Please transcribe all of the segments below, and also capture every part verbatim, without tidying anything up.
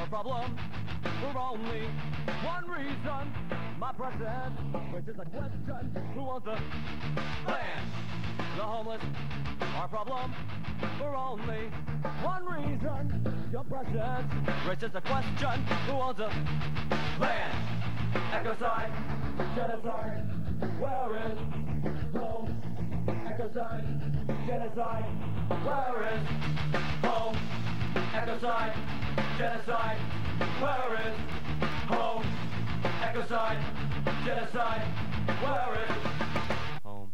our problem for only one reason. My president, which is a question, who wants a plan? The homeless, our problem for only one reason. Your president raises a question, who wants a plan? Ecocide, genocide, where is home? Ecocide, genocide, where is home? Ecocide, genocide, where is home? Ecocide, genocide, where is home?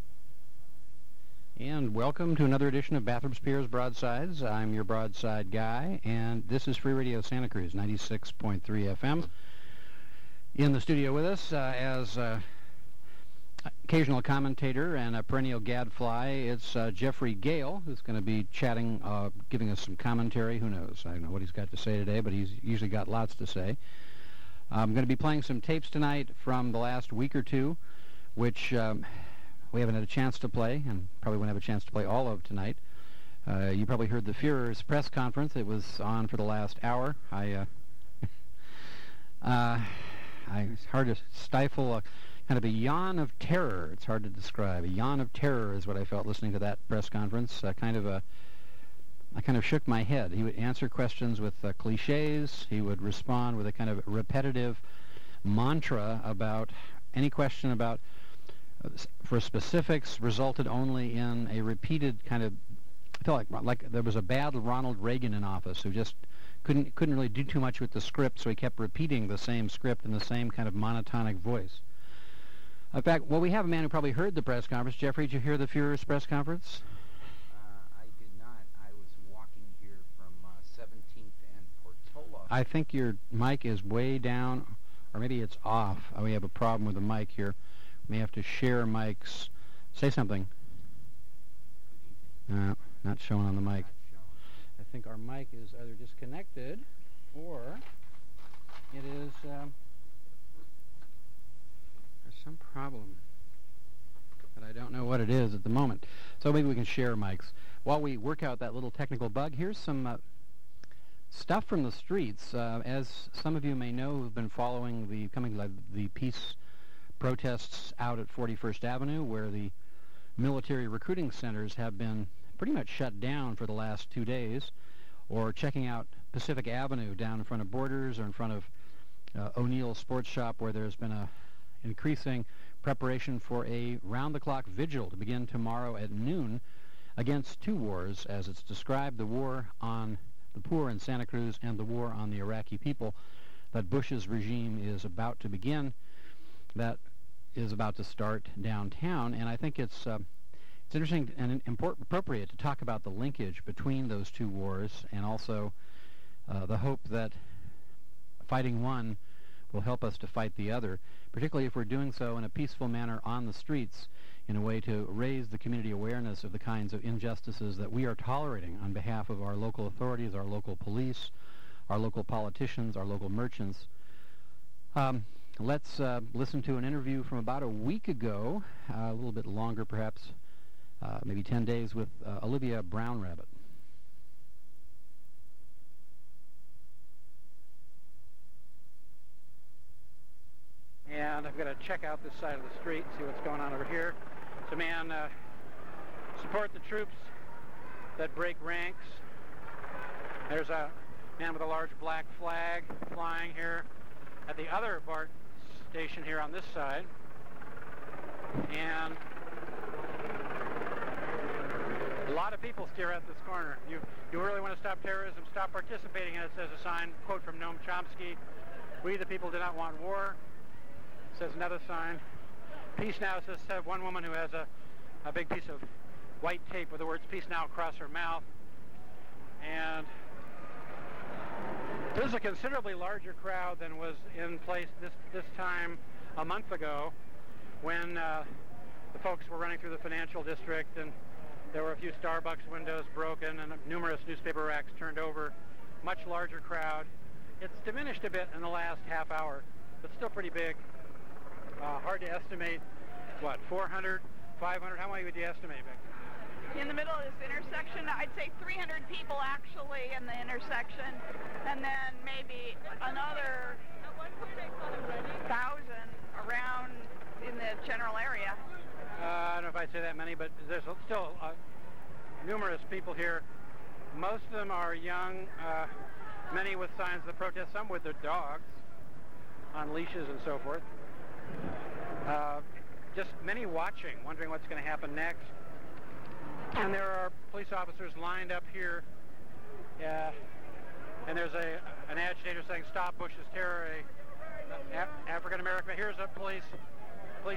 And welcome to another edition of Bathrop Spears Broadsides. I'm your broadside guy, and this is Free Radio Santa Cruz, ninety-six point three F M. In the studio with us, uh, as uh, occasional commentator and a perennial gadfly, it's uh, Jeffrey Gale, who's going to be chatting, uh, giving us some commentary. Who knows? I don't know what he's got to say today, but he's usually got lots to say. I'm going to be playing some tapes tonight from the last week or two, which um, we haven't had a chance to play, and probably won't have a chance to play all of tonight. Uh, you probably heard the Fuhrer's press conference. It was on for the last hour. I, uh, uh, I it's hard to stifle a kind of a yawn of terror. It's hard to describe. A yawn of terror is what I felt listening to that press conference. Uh, kind of a, I kind of shook my head. He would answer questions with uh, cliches. He would respond with a kind of repetitive mantra about any question about, uh, for specifics, resulted only in a repeated kind of, I felt like like there was a bad Ronald Reagan in office who just couldn't couldn't really do too much with the script, so he kept repeating the same script in the same kind of monotonic voice. In fact, well, we have a man who probably heard the press conference. Jeffrey, did you hear the Fuhrer's press conference? Uh, I did not. I was walking here from uh, seventeenth and Portola. I think your mic is way down, or maybe it's off. Oh, we have a problem with the mic here. We may have to share mics. Say something. No, not showing on the mic. I think our mic is either disconnected or it is... Um, some problem, but I don't know what it is at the moment. So maybe we can share mics. While we work out that little technical bug, here's some uh, stuff from the streets. Uh, as some of you may know who've been following the coming uh, the peace protests out at forty-first Avenue, where the military recruiting centers have been pretty much shut down for the last two days, or checking out Pacific Avenue down in front of Borders or in front of uh, O'Neill Sports Shop, where there's been a increasing preparation for a round-the-clock vigil to begin tomorrow at noon against two wars, as it's described, the war on the poor in Santa Cruz and the war on the Iraqi people that Bush's regime is about to begin, that is about to start downtown. And I think it's uh, it's interesting and important, appropriate to talk about the linkage between those two wars, and also uh, the hope that fighting one will help us to fight the other, particularly if we're doing so in a peaceful manner on the streets, in a way to raise the community awareness of the kinds of injustices that we are tolerating on behalf of our local authorities, our local police, our local politicians, our local merchants. Um, let's uh, listen to an interview from about a week ago, uh, a little bit longer perhaps, uh, maybe ten days, with uh, Olivia Brown Rabbit. And I've got to check out this side of the street, see what's going on over here. So, man, uh, support the troops that break ranks. There's a man with a large black flag flying here at the other BART station here on this side. And a lot of people stare at this corner. You, you really want to stop terrorism, stop participating in it, says a sign, quote from Noam Chomsky, "We the people do not want war." Says another sign. Peace Now says uh, one woman who has a, a big piece of white tape with the words Peace Now across her mouth. And this is a considerably larger crowd than was in place this, this time a month ago, when uh, the folks were running through the financial district and there were a few Starbucks windows broken and numerous newspaper racks turned over. Much larger crowd. It's diminished a bit in the last half hour, but still pretty big. Uh, hard to estimate, what, four hundred, five hundred? How many would you estimate, Vic? in the middle of this intersection. I'd say three hundred people actually in the intersection, and then maybe another thousand around in the general area. Uh, I don't know if I'd say that many, but there's still uh, numerous people here. Most of them are young, uh, many with signs of the protest, some with their dogs on leashes and so forth. Uh, just many watching, wondering what's going to happen next. And there are police officers lined up here. Uh, and there's a an agitator saying, "Stop Bush's terror," a Af- African American. Here's a police. police.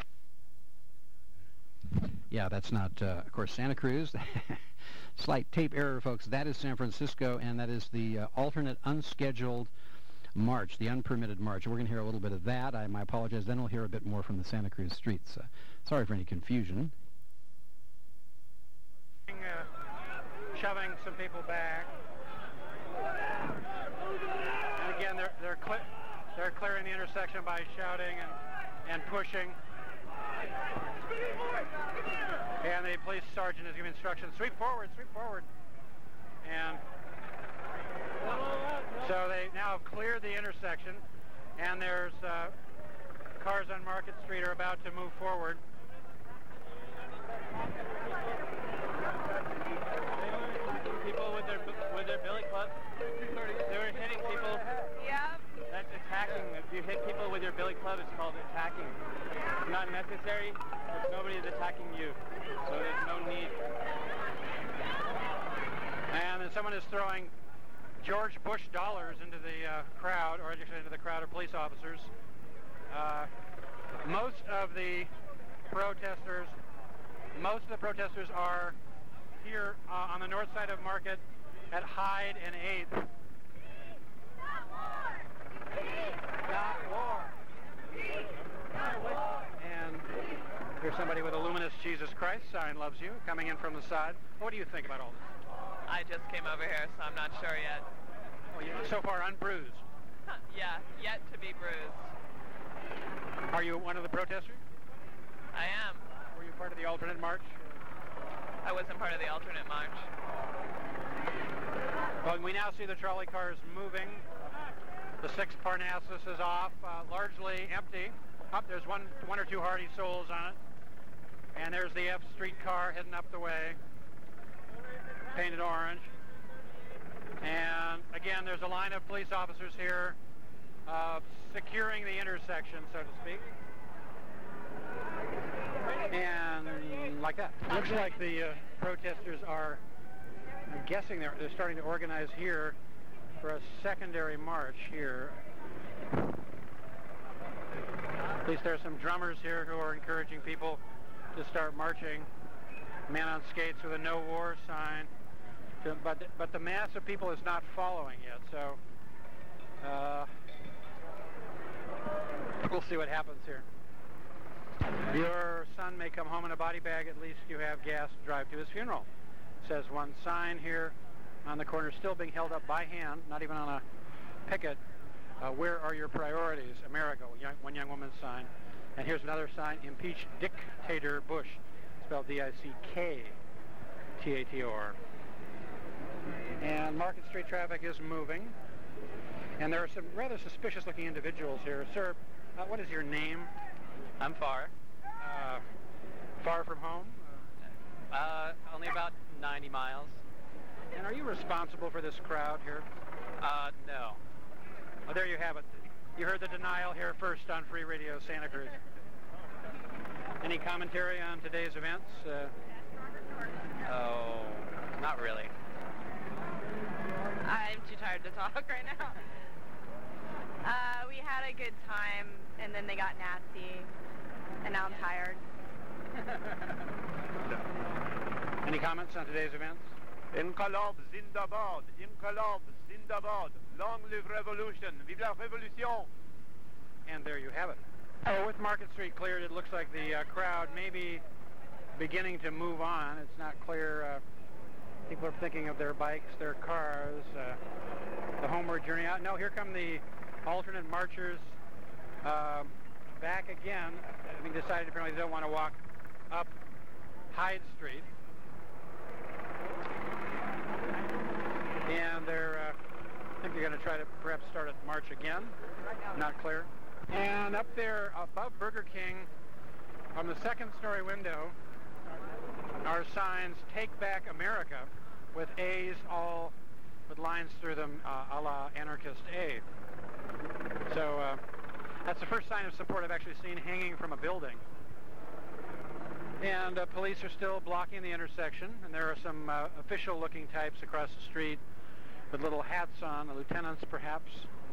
Yeah, that's not, uh, of course, Santa Cruz. Slight tape error, folks. That is San Francisco, and that is the uh, alternate unscheduled march, the unpermitted march. We're going to hear a little bit of that. I, my apologize. Then we'll hear a bit more from the Santa Cruz streets. Uh, sorry for any confusion. Uh, shoving some people back. And again, they're they're, cle- they're clearing the intersection by shouting and, and pushing. And the police sergeant is giving instructions, sweep forward, sweep forward. And so they now have cleared the intersection, and there's uh, cars on Market Street are about to move forward. People with their with their billy clubs, they're hitting people. Yeah. That's attacking. If you hit people with your billy club, it's called attacking. It's not necessary, but nobody is attacking you, so there's no need. And then someone is throwing George Bush dollars into the uh, crowd, or actually into the crowd of police officers. Uh, most of the protesters, most of the protesters are here uh, on the north side of Market at Hyde and eighth. Not war. And here's somebody with a luminous Jesus Christ sign, loves you, coming in from the side. What do you think about all this? I just came over here, so I'm not sure yet. Well, you're so far unbruised. Yeah, yet to be bruised. Are you one of the protesters? I am. Were you part of the alternate march? I wasn't part of the alternate march. Well, we now see the trolley cars moving. The sixth Parnassus is off, uh, largely empty. Up, there's one, one or two Hardy Souls on it. And there's the F Street car heading up the way, painted orange. And again, there's a line of police officers here uh, securing the intersection, so to speak. And like that. Looks like the uh, protesters are, I'm guessing they're, they're starting to organize here for a secondary march here. At least there are some drummers here who are encouraging people to start marching. Man on skates with a no war sign. To, but, but the mass of people is not following yet, so uh, we'll see what happens here. Your son may come home in a body bag. At least you have gas to drive to his funeral, says one sign here on the corner, still being held up by hand, not even on a picket. Uh, where are your priorities? America, young, one young woman's sign. And here's another sign, impeach dictator Bush, spelled D I C K T A T O R. And Market Street traffic is moving. And there are some rather suspicious-looking individuals here. Sir, uh, what is your name? I'm far. Uh, far from home? Uh, only about ninety miles. And are you responsible for this crowd here? Uh, no. Oh, there you have it. You heard the denial here first on Free Radio Santa Cruz. Any commentary on today's events? Uh, Oh, not really. I'm too tired to talk right now. Uh, we had a good time, and then they got nasty, and now I'm tired. Any comments on today's events? Inqalab Zindabad, Inqalab Zindabad, long live revolution, vive la révolution. And there you have it. Oh, with Market Street cleared, it looks like the uh, crowd may be beginning to move on. It's not clear. Uh, people are thinking of their bikes, their cars, uh, the homeward journey out. No, here come the alternate marchers uh, back again. Having decided apparently they don't want to walk up Hyde Street. And they're, uh, I think they're going to try to perhaps start a march again. Not clear. And up there above Burger King, on the second story window, are signs, "Take Back America," with A's all with lines through them, uh, a la anarchist A. So uh, that's the first sign of support I've actually seen hanging from a building. And uh, police are still blocking the intersection, and there are some uh, official-looking types across the street with little hats on, the lieutenants perhaps.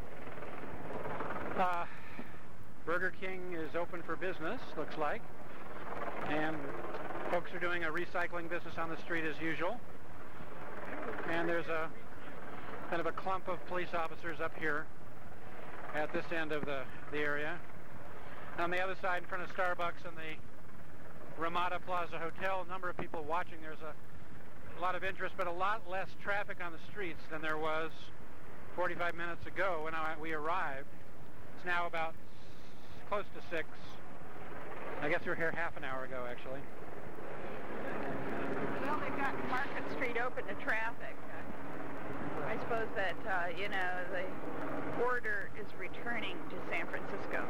Uh, Burger King is open for business, looks like, and folks are doing a recycling business on the street as usual. And there's a kind of a clump of police officers up here at this end of the, the area. On the other side, in front of Starbucks and the Ramada Plaza Hotel, a number of people watching. There's a, a lot of interest, but a lot less traffic on the streets than there was forty-five minutes ago when I, we arrived. It's now about close to six. I guess we were here half an hour ago, actually. Well, they've got Market Street open to traffic. I suppose that, uh, you know, the order is returning to San Francisco.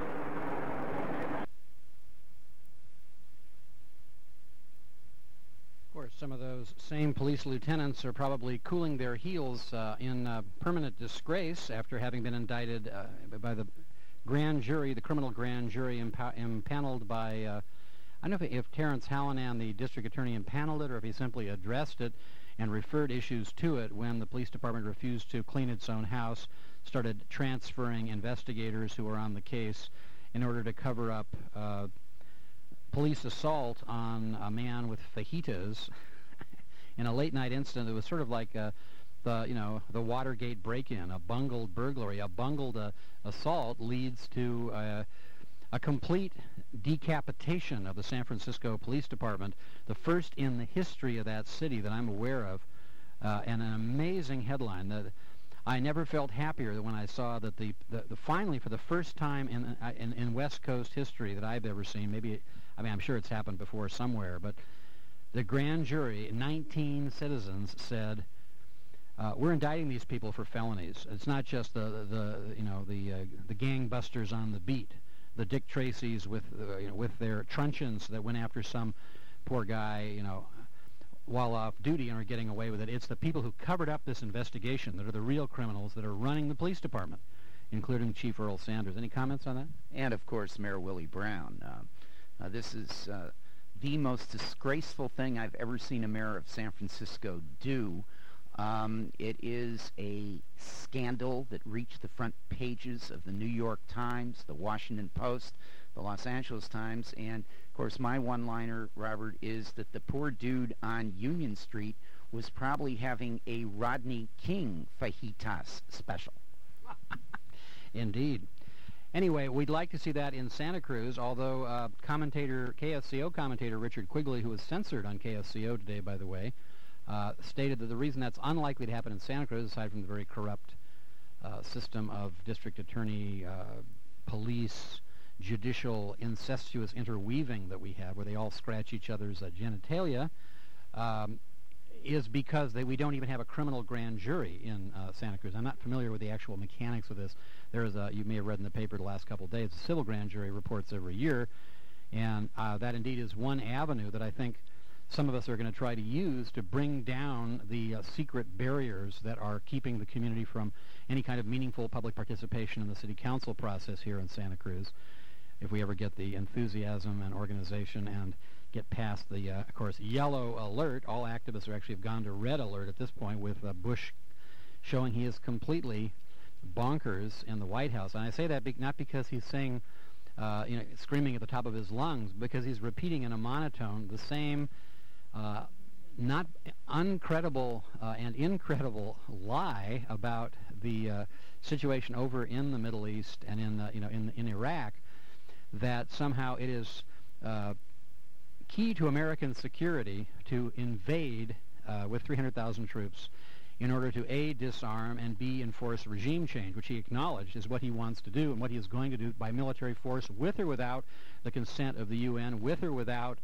Of course, some of those same police lieutenants are probably cooling their heels uh, in uh, permanent disgrace after having been indicted uh, by the grand jury, the criminal grand jury impa- impaneled by, uh, I don't know if, if Terrence Hallinan, the district attorney, impaneled it or if he simply addressed it and referred issues to it when the police department refused to clean its own house, started transferring investigators who were on the case in order to cover up uh, police assault on a man with fajitas in a late-night incident. It was sort of like uh, the, you know, the Watergate break-in, a bungled burglary. A bungled uh, assault leads to uh, a complete decapitation of the San Francisco Police Department, the first in the history of that city that I'm aware of, uh, and an amazing headline. That I never felt happier than when I saw that the, the, the finally, for the first time in, uh, in in West Coast history that I've ever seen, maybe, I mean, I'm sure it's happened before somewhere, but the grand jury, nineteen citizens, said, uh, we're indicting these people for felonies. It's not just the, the you know, the, uh, the gangbusters on the beat, the Dick Tracys with, uh, you know, with their truncheons that went after some poor guy, you know, while off duty and are getting away with it. It's the people who covered up this investigation that are the real criminals that are running the police department, including Chief Earl Sanders. Any comments on that? And, of course, Mayor Willie Brown. Uh, uh, this is uh, the most disgraceful thing I've ever seen a mayor of San Francisco do. Um, it is a scandal that reached the front pages of the New York Times, the Washington Post, the Los Angeles Times, and, of course, my one-liner, Robert, is that the poor dude on Union Street was probably having a Rodney King fajitas special. Indeed. Anyway, we'd like to see that in Santa Cruz, although uh, commentator, K S C O commentator Richard Quigley, who was censored on K S C O today, by the way, uh, stated that the reason that's unlikely to happen in Santa Cruz, aside from the very corrupt uh, system of district attorney, uh, police, judicial, incestuous interweaving that we have, where they all scratch each other's uh, genitalia, um, is because they, we don't even have a criminal grand jury in uh, Santa Cruz. I'm not familiar with the actual mechanics of this. There is a, you may have read in the paper the last couple of days, a civil grand jury reports every year, and uh, that indeed is one avenue that I think some of us are going to try to use to bring down the uh, secret barriers that are keeping the community from any kind of meaningful public participation in the city council process here in Santa Cruz. If we ever get the enthusiasm and organization and get past the, uh, of course, yellow alert, all activists are actually have gone to red alert at this point, with uh, Bush showing he is completely bonkers in the White House. And I say that be- not because he's saying, uh, you know, screaming at the top of his lungs, because he's repeating in a monotone the same uh, not uncredible uh, and incredible lie about the uh, situation over in the Middle East and in, uh, you know, in, in Iraq, that somehow it is uh, key to American security to invade uh, with three hundred thousand troops in order to A, disarm, and B, enforce regime change, which he acknowledged is what he wants to do and what he is going to do by military force, with or without the consent of the U N, with or without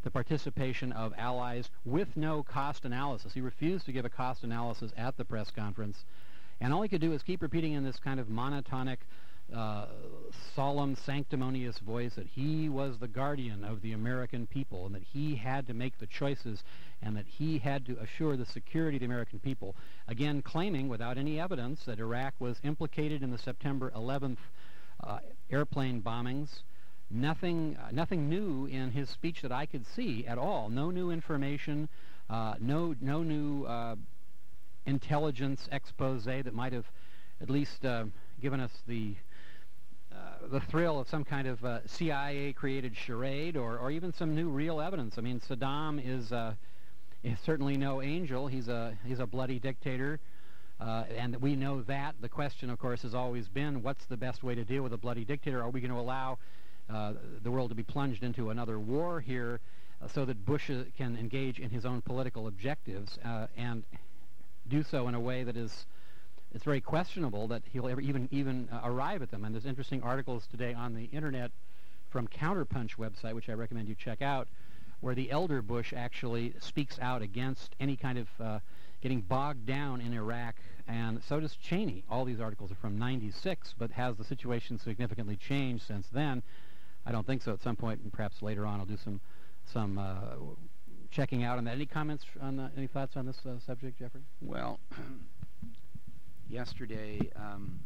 the participation of allies with no cost analysis. He refused to give a cost analysis at the press conference, and all he could do is keep repeating in this kind of monotonic, uh, solemn, sanctimonious voice that he was the guardian of the American people and that he had to make the choices and that he had to assure the security of the American people, again claiming without any evidence that Iraq was implicated in the September eleventh uh, airplane bombings. Nothing, uh, nothing new in his speech that I could see at all. No new information, uh, no, no new uh, intelligence expose that might have at least uh, given us the uh, the thrill of some kind of uh, C I A-created charade, or, or even some new real evidence. I mean, Saddam is uh, is certainly no angel. He's a he's a bloody dictator. Uh, and we know that. The question, of course, has always been, what's the best way to deal with a bloody dictator? Are we going to allow uh, the world to be plunged into another war here uh, so that Bush uh, can engage in his own political objectives uh, and do so in a way that is it's very questionable that he'll ever even, even uh, arrive at them? And there's interesting articles today on the Internet from Counterpunch website, which I recommend you check out, where the elder Bush actually speaks out against any kind of uh, getting bogged down in Iraq, and so does Cheney. All these articles are from ninety-six, but has the situation significantly changed since then? I don't think so. At some point, and perhaps later on, I'll do some some uh, checking out on that. Any comments on the, any thoughts on this uh, subject, Jeffrey? Well, yesterday um,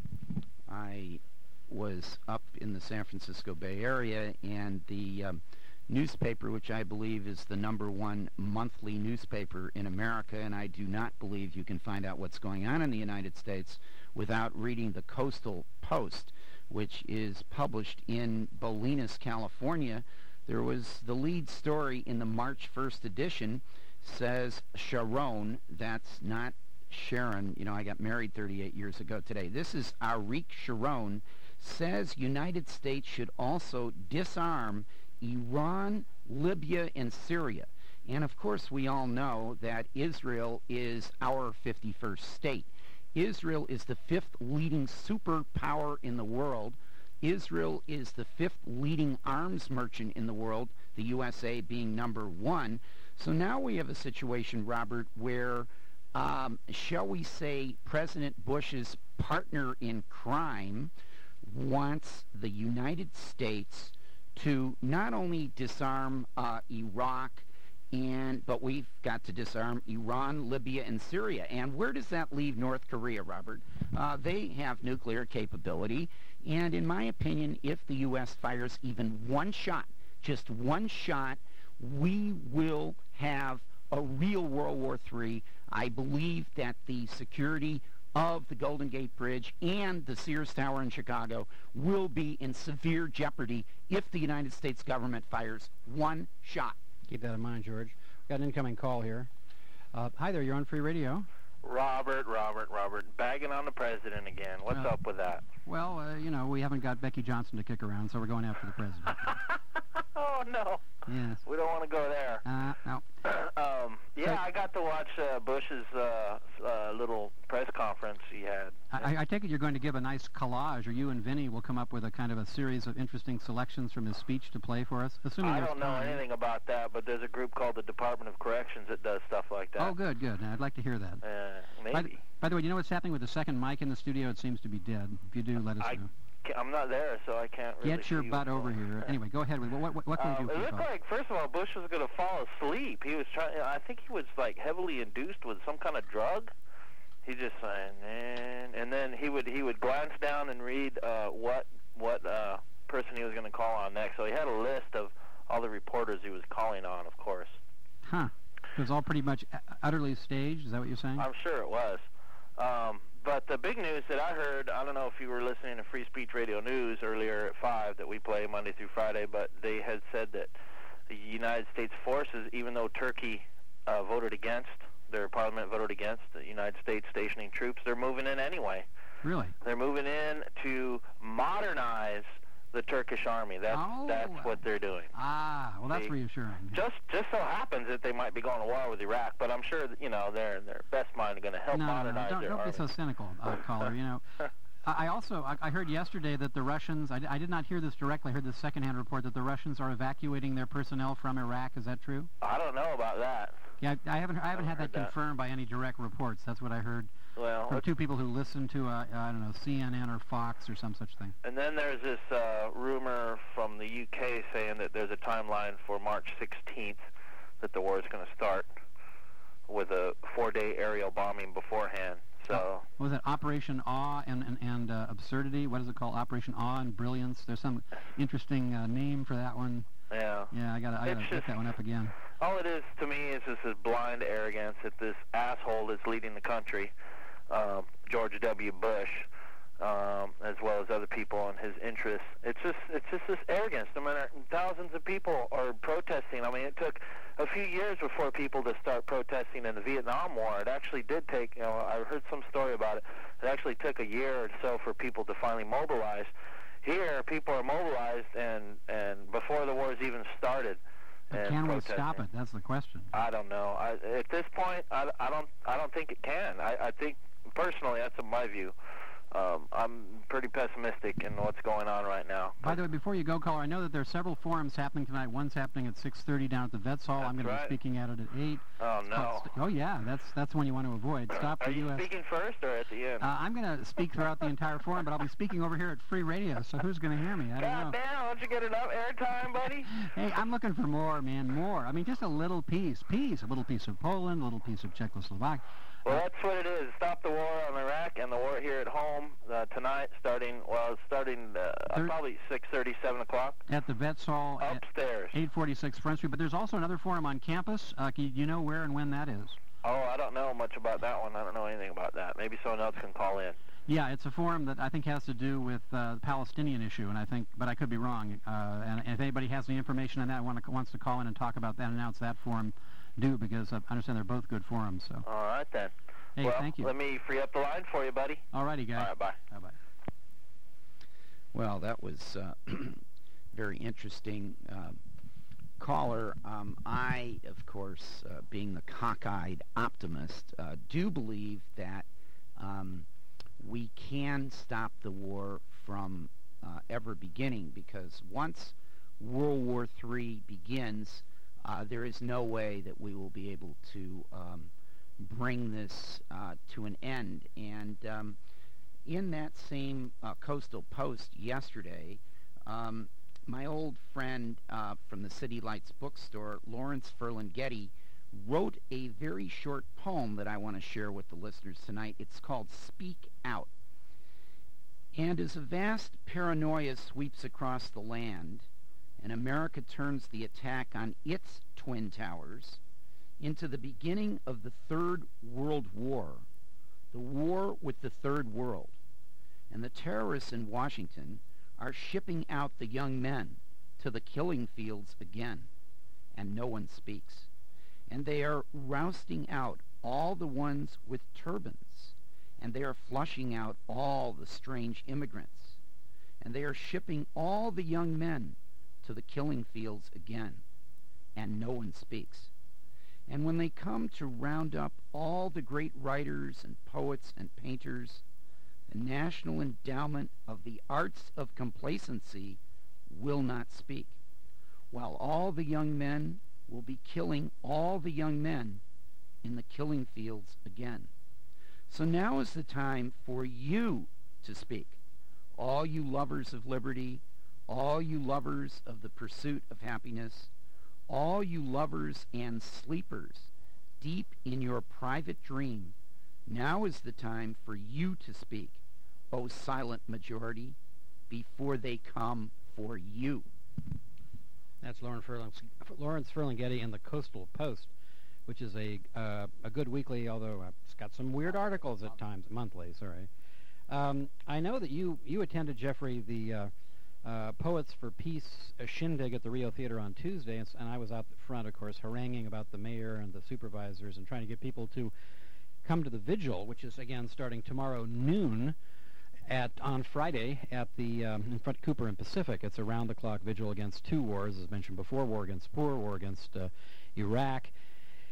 I was up in the San Francisco Bay Area, and the um, newspaper, which I believe is the number one monthly newspaper in America, and I do not believe you can find out what's going on in the United States without reading the Coastal Post, which is published in Bolinas, California. There was the lead story in the March first edition says Sharon, that's not Sharon, you know, I got married thirty-eight years ago today. This is Arik Sharon, says United States should also disarm Iran, Libya, and Syria. And of course we all know that Israel is our fifty-first state. Israel is the fifth leading superpower in the world. Israel is the fifth leading arms merchant in the world, the U S A being number one. So now we have a situation, Robert, where, um, shall we say, President Bush's partner in crime wants the United States to not only disarm uh, Iraq, and but we've got to disarm Iran, Libya, and Syria. And where does that leave North Korea, Robert? Uh, they have nuclear capability, and in my opinion, if the U S fires even one shot, just one shot, we will have a real World War Three. I believe that the security of the Golden Gate Bridge and the Sears Tower in Chicago will be in severe jeopardy if the United States government fires one shot. Keep that in mind, George. We've got an incoming call here. Uh, hi there, you're on Free Radio. Robert, Robert, Robert, bagging on the president again. What's uh, up with that? Well, uh, you know, we haven't got Becky Johnson to kick around, so we're going after the president. Oh, no. Yes. We don't want to go there. Uh, no. um, yeah, so, I got to watch uh, Bush's uh, uh, little press conference he had. I, I take it you're going to give a nice collage, or you and Vinny will come up with a kind of a series of interesting selections from his speech to play for us. Assuming I don't know time. anything about that, but there's a group called the Department of Corrections that does stuff like that. Oh, good, good. I'd like to hear that. Uh, maybe. By the, by the way, you know what's happening with the second mic in the studio? It seems to be dead. If you do, let us I, know. I'm not there, so I can't really Get your see butt over going. here. Anyway, go ahead. With what, what, what can um, we do for It you, looked folks? like, first of all, Bush was going to fall asleep. He was trying. I think he was like heavily induced with some kind of drug. He just saying, and and then he would he would glance down and read uh, what what uh, person he was going to call on next. So he had a list of all the reporters he was calling on, of course. Huh. It was all pretty much utterly staged. Is that what you're saying? I'm sure it was. Um, but the big news that I heard, I don't know if you were listening to Free Speech Radio News earlier at five that we play Monday through Friday, but they had said that the United States forces, even though Turkey uh, voted against, their parliament voted against the United States stationing troops, they're moving in anyway. Really? They're moving in to modernize the Turkish army. That's oh. that's what they're doing. Ah, well, that's they, reassuring. Just just so happens that they might be going to war with Iraq, but I'm sure that, you know, they're in their best mind going to help no, modernize no, don't, their don't army. be so cynical, uh, caller. You know, I I also I, I heard yesterday that the Russians. I, d- I did not hear this directly. I heard this secondhand report that the Russians are evacuating their personnel from Iraq. Is that true? I don't know about that. Yeah, I, I haven't. I haven't had that, heard that. confirmed by any direct reports. That's what I heard Well, from it's- two people who listen to uh, I don't know C N N or Fox or some such thing. and then there's this uh, rumor from the U K saying that there's a timeline for March sixteenth that the war is going to start with a four-day aerial bombing beforehand. So What was it Operation Awe and and, and uh, Absurdity? What is it called? Operation Awe and Brilliance. There's some interesting uh, name for that one. yeah. Yeah, I gotta I It's gotta just- look that one up again. All it is to me is just this blind arrogance that this asshole that's leading the country, um, George W. Bush, um, as well as other people and his interests. It's just it's just this arrogance. No matter thousands of people are protesting. I mean, it took a few years before people to start protesting in the Vietnam War. It actually did take. You know, I heard some story about it. It actually took a year or so for people to finally mobilize. Here, people are mobilized, and and before the war's even started. But and can we protesting. stop it? That's the question. I don't know. I, at this point, I, I don't. I don't think it can. I, I think personally, that's my view. Um, I'm pretty pessimistic in what's going on right now. By the way, before you go, caller, I know that there are several forums happening tonight. One's happening at six thirty down at the Vets Hall. That's I'm going to right. be speaking at it at eight. Oh It's no. called St- oh yeah, that's that's one you want to avoid. Stop Are the you U S speaking first or at the end? Uh, I'm going to speak throughout the entire forum, but I'll be speaking over here at Free Radio. So who's going to hear me? I don't know. God damn! Don't you get enough airtime, buddy? Hey, I'm looking for more, man, more. I mean, just a little piece, piece, a little piece of Poland, a little piece of Czechoslovakia. Well, that's what it is. Stop the war on Iraq and the war here at home uh, tonight, starting, well, it's starting uh, Thir- probably six thirty, seven o'clock. At the Vets Hall at Upstairs. eight forty-six Front Street. But there's also another forum on campus. Uh, can you, you know where and when that is? Oh, I don't know much about that one. I don't know anything about that. Maybe someone else can call in. Yeah, it's a forum that I think has to do with uh, the Palestinian issue, and I think, but I could be wrong. Uh, and if anybody has any information on that, want to, wants to call in and talk about that, announce that forum, do, because I understand they're both good forums. So. All right, then. Hey, well, thank you. Let me free up the line for you, buddy. All righty, guys. All right, bye. Bye-bye. Well, that was uh, very interesting. Uh, caller, um, I, of course, uh, being the cockeyed optimist, uh, do believe that um, we can stop the war from uh, ever beginning, because once World War Three begins, uh, there is no way that we will be able to um, bring this uh, to an end. And um, in that same uh, Coastal Post yesterday, um, my old friend uh, from the City Lights bookstore, Lawrence Ferlinghetti, wrote a very short poem that I want to share with the listeners tonight. It's called Speak Out. And as a vast paranoia sweeps across the land, and America turns the attack on its twin towers into the beginning of the Third World War, the war with the Third World, and the terrorists in Washington are shipping out the young men to the killing fields again, and no one speaks. And they are rousting out all the ones with turbans, and they are flushing out all the strange immigrants, and they are shipping all the young men to the killing fields again, and no one speaks. And when they come to round up all the great writers and poets and painters, the National Endowment of the Arts of Complacency will not speak, while all the young men will be killing all the young men in the killing fields again. So now is the time for you to speak, all you lovers of liberty, all you lovers of the pursuit of happiness, all you lovers and sleepers deep in your private dream. Now is the time for you to speak, O silent majority, before they come for you. That's Lawrence Ferling, Lawrence Ferlinghetti in the Coastal Post, which is a uh, a good weekly, although uh, it's got some weird articles at times, monthly, sorry. Um, I know that you, you attended, Jeffrey, the uh, uh, Poets for Peace uh, shindig at the Rio Theater on Tuesday, and, and I was out front, of course, haranguing about the mayor and the supervisors and trying to get people to come to the vigil, which is, again, starting tomorrow noon at on Friday at the um, in front of Cooper and Pacific. It's a round-the-clock vigil against two wars, as mentioned before, war against poor, war against uh, Iraq.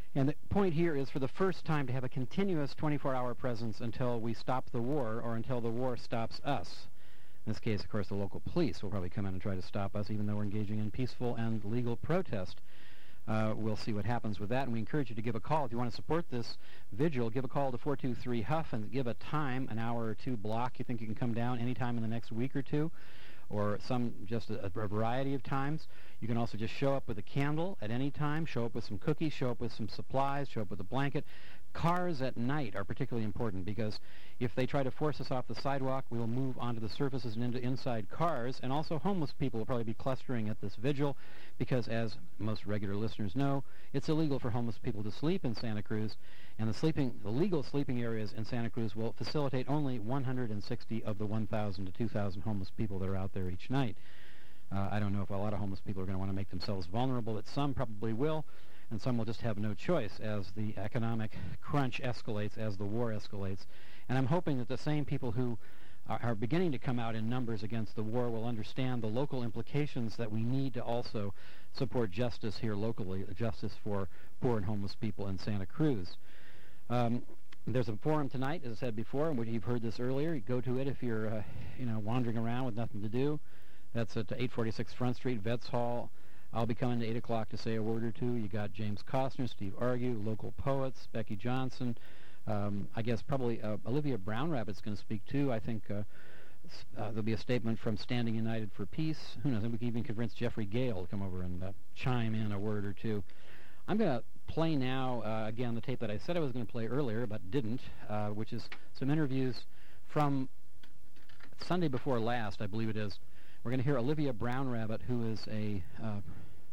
And the point here is for the first time to have a continuous twenty-four hour presence until we stop the war or until the war stops us. In this case, of course, the local police will probably come in and try to stop us, even though we're engaging in peaceful and legal protest. Uh, we'll see what happens with that, and we encourage you to give a call. If you want to support this vigil, give a call to four two three Huff and give a time, an hour or two block. You think you can come down anytime in the next week or two, or some just a, a variety of times. You can also just show up with a candle at any time, show up with some cookies, show up with some supplies, show up with a blanket. Cars at night are particularly important because if they try to force us off the sidewalk, we'll move onto the surfaces and into inside cars. And also homeless people will probably be clustering at this vigil because, as most regular listeners know, it's illegal for homeless people to sleep in Santa Cruz. And the sleeping, the legal sleeping areas in Santa Cruz will facilitate only one hundred sixty of the one thousand to two thousand homeless people that are out there each night. Uh, I don't know if a lot of homeless people are going to want to make themselves vulnerable, but some probably will. And some will just have no choice as the economic crunch escalates, as the war escalates. And I'm hoping that the same people who are, are beginning to come out in numbers against the war will understand the local implications that we need to also support justice here locally, justice for poor and homeless people in Santa Cruz. Um, there's a forum tonight, as I said before, and you've heard this earlier. You go to it if you're uh, you know, wandering around with nothing to do. That's at eight forty-six Front Street, Vets Hall. I'll be coming at eight o'clock to say a word or two. You got James Costner, Steve Argue, local poets, Becky Johnson. Um, I guess probably uh, Olivia Brown Rabbit's going to speak too. I think uh, uh, there'll be a statement from Standing United for Peace. Who knows? I think we can even convince Jeffrey Gale to come over and uh, chime in a word or two. I'm going to play now, uh, again, the tape that I said I was going to play earlier but didn't, uh, which is some interviews from Sunday before last, I believe it is. We're going to hear Olivia Brown Rabbit, who is a, uh,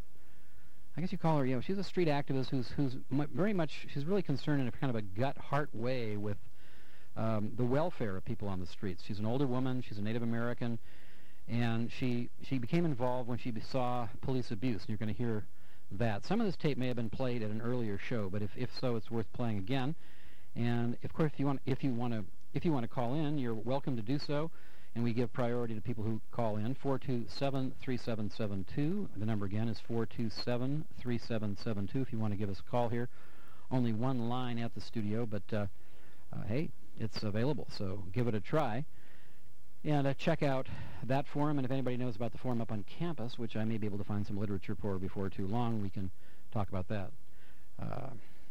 I guess you call her, you know, she's a street activist who's who's m- very much, she's really concerned in a kind of a gut-heart way with um, the welfare of people on the streets. She's an older woman, she's a Native American, and she she became involved when she saw police abuse, and you're going to hear that. Some of this tape may have been played at an earlier show, but if, if so, it's worth playing again. And of course, if you want if you want to if you want to call in, you're welcome to do so. And we give priority to people who call in, four two seven, three seven seven two. The number again is four two seven, three seven seven two if you want to give us a call here. Only one line at the studio, but uh, uh, hey, it's available, so give it a try. And uh, check out that forum, and if anybody knows about the forum up on campus, which I may be able to find some literature for before too long, we can talk about that. Uh,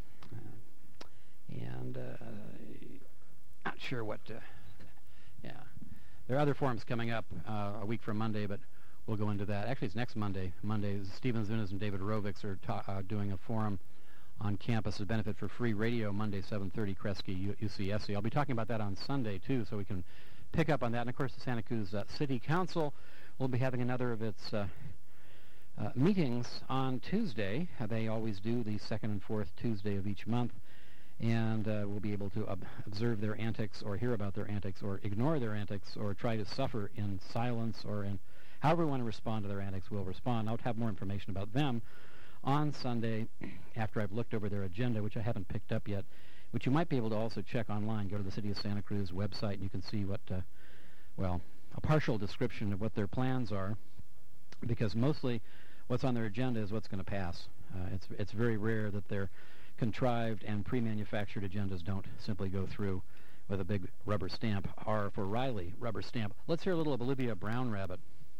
and uh, not sure what to, yeah. There are other forums coming up uh, a week from Monday, but we'll go into that. Actually, it's next Monday. Monday, Stephen Zunas and David Rovix are ta- uh, doing a forum on campus as benefit for free radio, Monday, seven thirty, Kresge, U- UCSC. I'll be talking about that on Sunday, too, so we can pick up on that. And, of course, the Santa Cruz uh, City Council will be having another of its uh, uh, meetings on Tuesday. Uh, they always do the second and fourth Tuesday of each month. And uh, we'll be able to ob- observe their antics or hear about their antics or ignore their antics or try to suffer in silence or in however we want to respond to their antics, we'll respond. I'll have more information about them on Sunday after I've looked over their agenda, which I haven't picked up yet, which you might be able to also check online. Go to the City of Santa Cruz website and you can see what, uh, well, a partial description of what their plans are, because mostly what's on their agenda is what's going to pass. Uh, it's it's very rare that they're contrived and pre-manufactured agendas don't simply go through with a big rubber stamp, R for Riley, rubber stamp. Let's hear a little of Olivia Brown Rabbit.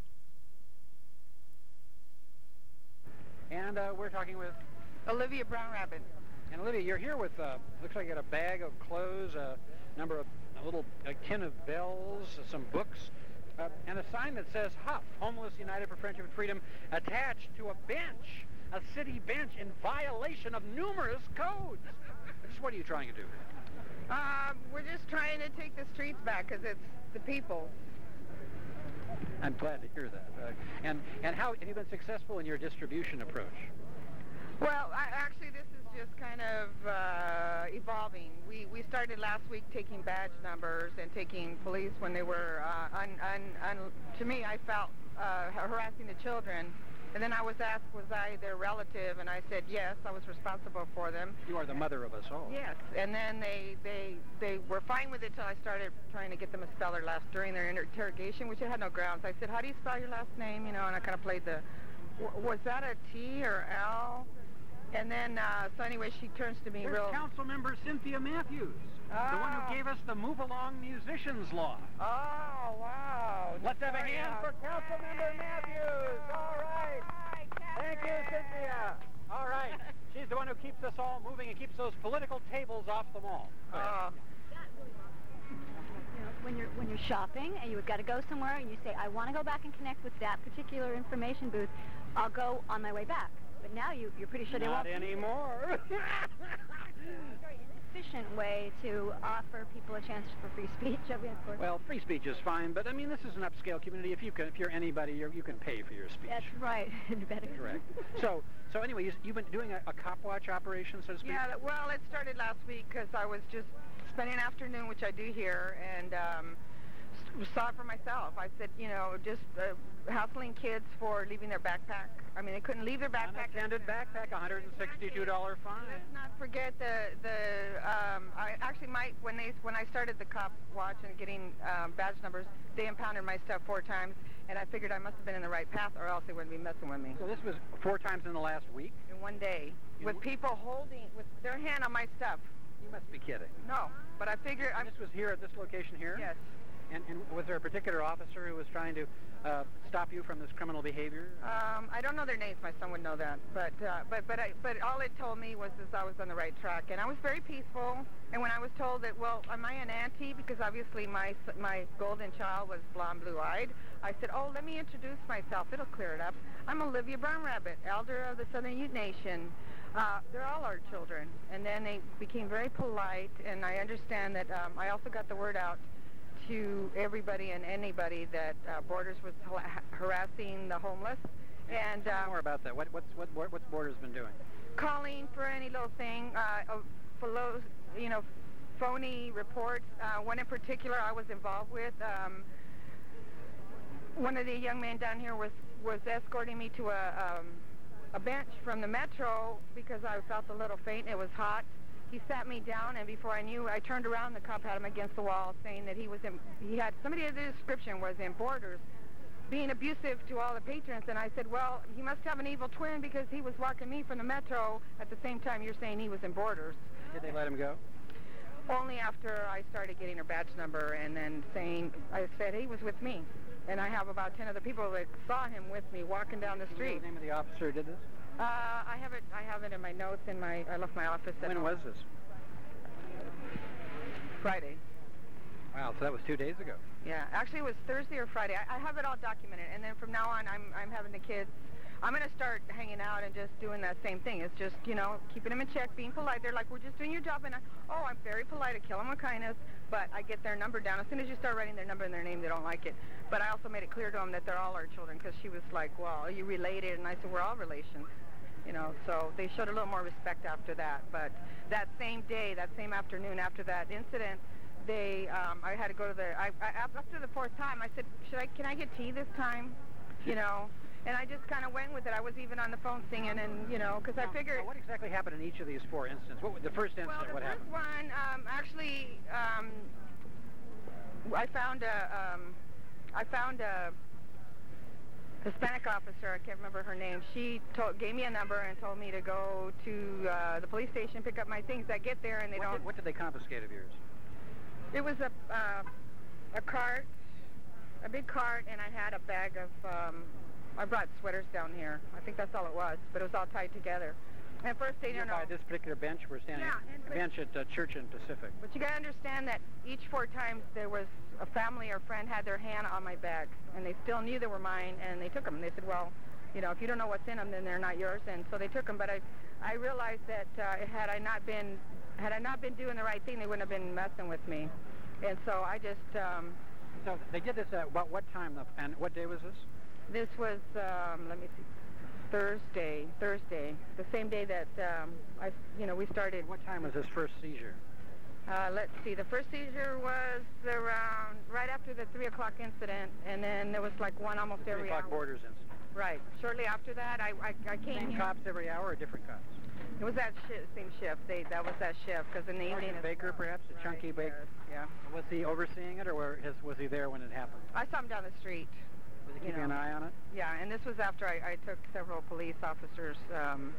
And uh, we're talking with Olivia Brown Rabbit. And Olivia, you're here with, uh, looks like you got a bag of clothes, a number of, a little a tin of bells, uh, some books, uh, and a sign that says Huff, Homeless United for Friendship and Freedom, attached to a bench. A city bench in violation of numerous codes. Just what are you trying to do? Uh, we're just trying to take the streets back because it's the people. I'm glad to hear that. Uh, and and how have you been successful in your distribution approach? Well, I, actually, this is just kind of uh, evolving. We we started last week taking badge numbers and taking police when they were, uh, un, un, un, to me, I felt uh, harassing the children. And then I was asked, was I their relative? And I said, yes, I was responsible for them. You are the mother of us all. Yes. And then they they, they were fine with it until I started trying to get them to spell their last during their interrogation, which I had no grounds. I said, how do you spell your last name? You know, and I kind of played the, w- was that a T or L? And And then, uh, so anyway, she turns to me There's real... Council Member Cynthia Matthews, oh. the one who gave us the Move Along Musicians Law. Oh, wow. Let's have a Sorry, hand uh, for Council Member Matthews. All right. Thank you, Cynthia. All right. She's the one who keeps us all moving and keeps those political tables off the mall. Go ahead. Oh. You know, when you're when you're shopping and you've got to go somewhere and you say, I want to go back and connect with that particular information booth, I'll go on my way back. But now you, you're pretty sure they Not won't. Not anymore. It's a very inefficient way to offer people a chance for free speech. I mean, of course. Well, free speech is fine, but I mean, this is an upscale community. If you can, if you're anybody, you're, you can pay for your speech. That's right. Better. Correct. So, so anyway, you, you've been doing a, a cop watch operation, so to speak. Yeah. Well, it started last week because I was just spending an afternoon, which I do here, and um, saw it for myself. I said, you know, just uh, hassling kids for leaving their backpack. I mean, they couldn't leave their backpack. Unattended backpack, one hundred sixty-two dollars fine. Let's not forget the the. Um, I actually might when they when I started the cop watch and getting um, badge numbers, they impounded my stuff four times, and I figured I must have been in the right path, or else they wouldn't be messing with me. So this was four times in the last week? In one day, in with people holding with their hand on my stuff. You must be kidding. No, but I figured. And this was here at this location here? Yes. And, and was there a particular officer who was trying to uh, stop you from this criminal behavior? Um, I don't know their names. My son would know that. But uh, but but I, but all it told me was that I was on the right track, and I was very peaceful. And when I was told that, well, am I an auntie? Because obviously my my golden child was blonde, blue-eyed. I said, oh, let me introduce myself. It'll clear it up. I'm Olivia Brown Rabbit, elder of the Southern Ute Nation. Uh, they're all our children. And then they became very polite, and I understand that um, I also got the word out to everybody and anybody that uh, Borders was ha- harassing the homeless. And Tell me uh, more about that. What, what's what, what's Borders been doing? Calling for any little thing, uh, uh, for low, you know, phony reports. Uh, one in particular I was involved with. Um, one of the young men down here was was escorting me to a um, a bench from the metro because I felt a little faint. It was hot. He sat me down, and before I knew, I turned around. The cop had him against the wall, saying that he was in, he had somebody in the description was in Borders, being abusive to all the patrons. And I said, well, he must have an evil twin because he was walking me from the metro at the same time you're saying he was in Borders. Did they let him go? Only after I started getting her badge number and then saying, I said he was with me. And I have about ten other people that saw him with me walking down the street. Do you know the name of the officer who did this? Uh, I have it. I have it in my notes. In my, I left my office. At When home. was this? Friday. Wow, so that was two days ago. Yeah, actually it was Thursday or Friday. I, I have it all documented, and then from now on, I'm I'm having the kids. I'm gonna start hanging out and just doing that same thing. It's just, you know, keeping them in check, being polite. They're like, we're just doing your job, and I, oh, I'm very polite. I kill them with kindness, but I get their number down. As soon as you start writing their number and their name, they don't like it. But I also made it clear to them that they're all our children, because she was like, well, are you related? And I said, we're all relations. You know, so they showed a little more respect after that. But that same day, that same afternoon after that incident, they, um, I had to go to the, I, I, after the fourth time, I said, should I, can I get tea this time? You know, and I just kind of went with it. I was even on the phone singing, and, you know, because I figured. Now, what exactly happened in each of these four instances? What, the first incident, well, the what first happened? one, um, actually, um, I found a, um, I found a Hispanic officer, I can't remember her name. She told, gave me a number and told me to go to uh, the police station, pick up my things. I get there and they what don't... Did, what did they confiscate of yours? It was a uh, a cart, a big cart, and I had a bag of... Um, I brought sweaters down here. I think that's all it was, but it was all tied together. And first they You're don't know... by this particular bench, we're standing Yeah, and a bench at uh, Church and Pacific. But you got to understand that each four times there was a family or friend had their hand on my bag, and they still knew they were mine, and they took them. They said, well, you know, if you don't know what's in them, then they're not yours, and so they took them. But I, I realized that uh, had I not been, had I not been doing the right thing, they wouldn't have been messing with me, and so I just. Um, so they did this at about what time, and what day was this? This was, um, let me see. Thursday, Thursday, the same day that um, I, you know, we started. What time was this first seizure? Uh, let's see. The first seizure was around right after the three o'clock incident, and then there was like one almost the every three o'clock hour. Borders incident. Right. Shortly after that, I I, I came Same here. cops every hour, or different cops? It was that shi same shift. They that was that shift because in the evening. Sergeant Baker, perhaps, a right, Chunky Baker. Yes, yeah. Was he overseeing it, or were his, was he there when it happened? I saw him down the street. Was he you keeping know. an eye on it? Yeah, and this was after I, I took several police officers' um,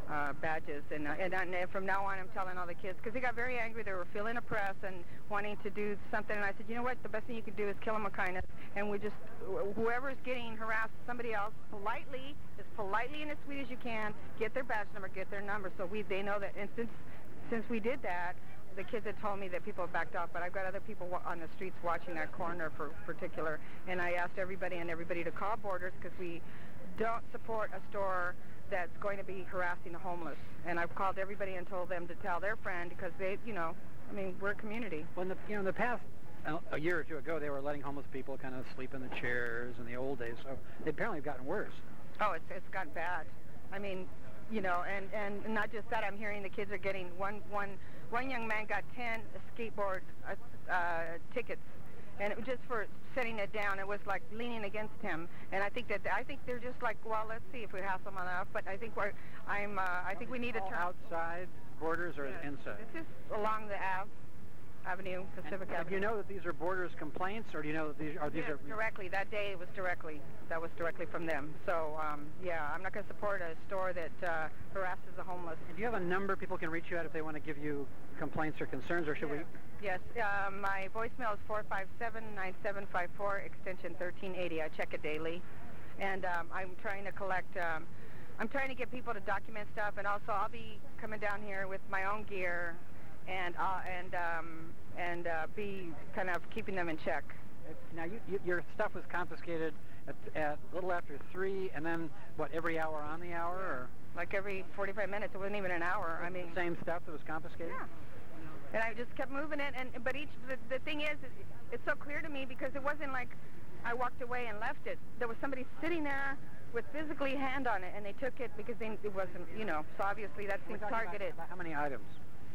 uh, badges. And, uh, and, and from now on, I'm telling all the kids, because they got very angry. They were feeling oppressed and wanting to do something. And I said, you know what? The best thing you can do is kill them with kindness. And we just, whoever is getting harassed, somebody else, politely, as politely and as sweet as you can, get their badge number, get their number, so we they know that. And since since we did that, the kids had told me that people have backed off, but I've got other people wa- on the streets watching that corner for particular. And I asked everybody and everybody to call Borders, because we don't support a store that's going to be harassing the homeless. And I've called everybody and told them to tell their friend, because they, you know, I mean, we're a community. Well, in the, you know, in the past, uh, a year or two ago, they were letting homeless people kind of sleep in the chairs in the old days. So they apparently have gotten worse. Oh, it's it's gotten bad. I mean, you know, and, and not just that, I'm hearing the kids are getting, one, one, one young man got ten skateboard uh, uh, tickets, and it was just for setting it down. It was like leaning against him, and I think that, I think they're just like, well, let's see if we have someone enough, but I think we're, I'm, uh, I think we need a turn. Outside Borders or Yeah. inside? This is along the Ave, Avenue, Pacific And Avenue. do you know that these are Borders complaints, or do you know that these are these Yes, are directly. That day it was directly. That was directly from them. So, um, yeah, I'm not going to support a store that uh, harasses the homeless. Do you have a number people can reach you at if they want to give you complaints or concerns, or should we? Yes, uh, my voicemail is four five seven, nine seven five four, extension thirteen eighty. I check it daily. And um, I'm trying to collect, um, I'm trying to get people to document stuff, and also I'll be coming down here with my own gear and uh, and um, and uh, be kind of keeping them in check. Now, you, you, your stuff was confiscated at, at a little after three, and then, what, every hour on the hour? Or? Like every forty-five minutes. It wasn't even an hour. I mean, Same stuff that was confiscated? Yeah. And I just kept moving it, and but each the, the thing is, it's so clear to me because it wasn't like I walked away and left it. There was somebody sitting there with physically hand on it, and they took it because they, it wasn't, you know. So obviously that seems targeted. About how many items?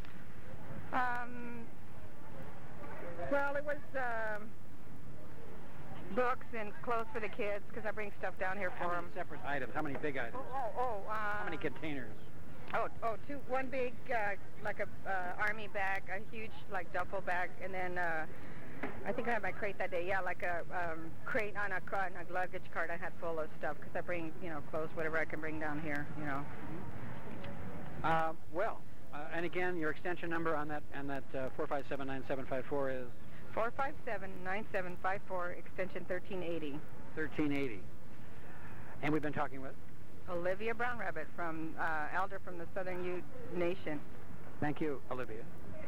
Um. Well, it was um, books and clothes for the kids because I bring stuff down here for How them. many separate items? How many big items? Oh, oh, oh. Uh, How many containers? Oh, oh, two, one big, uh, like a uh, army bag, a huge, like, duffel bag, and then uh, I think I had my crate that day. Yeah, like a um, crate on a, on a luggage cart I had full of stuff because I bring, you know, clothes, whatever I can bring down here, you know. Uh, well, uh, and again, your extension number on that on that uh, four five seven, nine seven five four is? four five seven, nine seven five four, extension thirteen eighty. thirteen eighty. And we've been talking with? Olivia Brown Rabbit from uh, Elder from the Southern Ute Nation. Thank you, Olivia.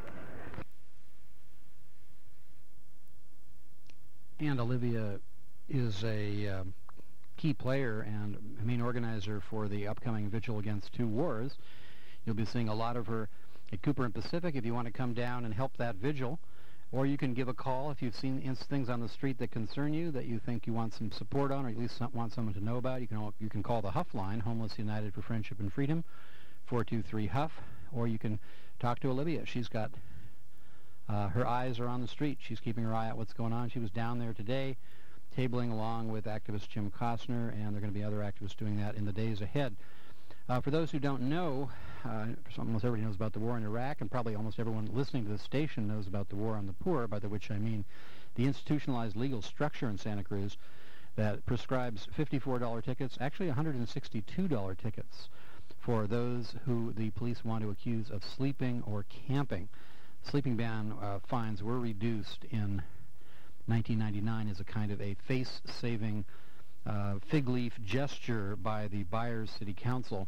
And Olivia is a um, key player and main organizer for the upcoming Vigil Against Two Wars. You'll be seeing a lot of her at Cooper and Pacific if you want to come down and help that vigil. Or you can give a call if you've seen ins- things on the street that concern you, that you think you want some support on, or at least some, want someone to know about. You can all, you can call the Huff line, Homeless United for Friendship and Freedom, four two three Huff, or you can talk to Olivia. She's got uh, her eyes are on the street. She's keeping her eye out what's going on. She was down there today, tabling along with activist Jim Costner, and there are going to be other activists doing that in the days ahead. Uh, for those who don't know, uh, almost everybody knows about the war in Iraq, and probably almost everyone listening to this station knows about the war on the poor, by the which I mean the institutionalized legal structure in Santa Cruz that prescribes fifty-four dollar tickets, actually one hundred sixty-two dollar tickets, for those who the police want to accuse of sleeping or camping. Sleeping ban uh, fines were reduced in nineteen ninety-nine as a kind of a face-saving uh, fig leaf gesture by the Byers City Council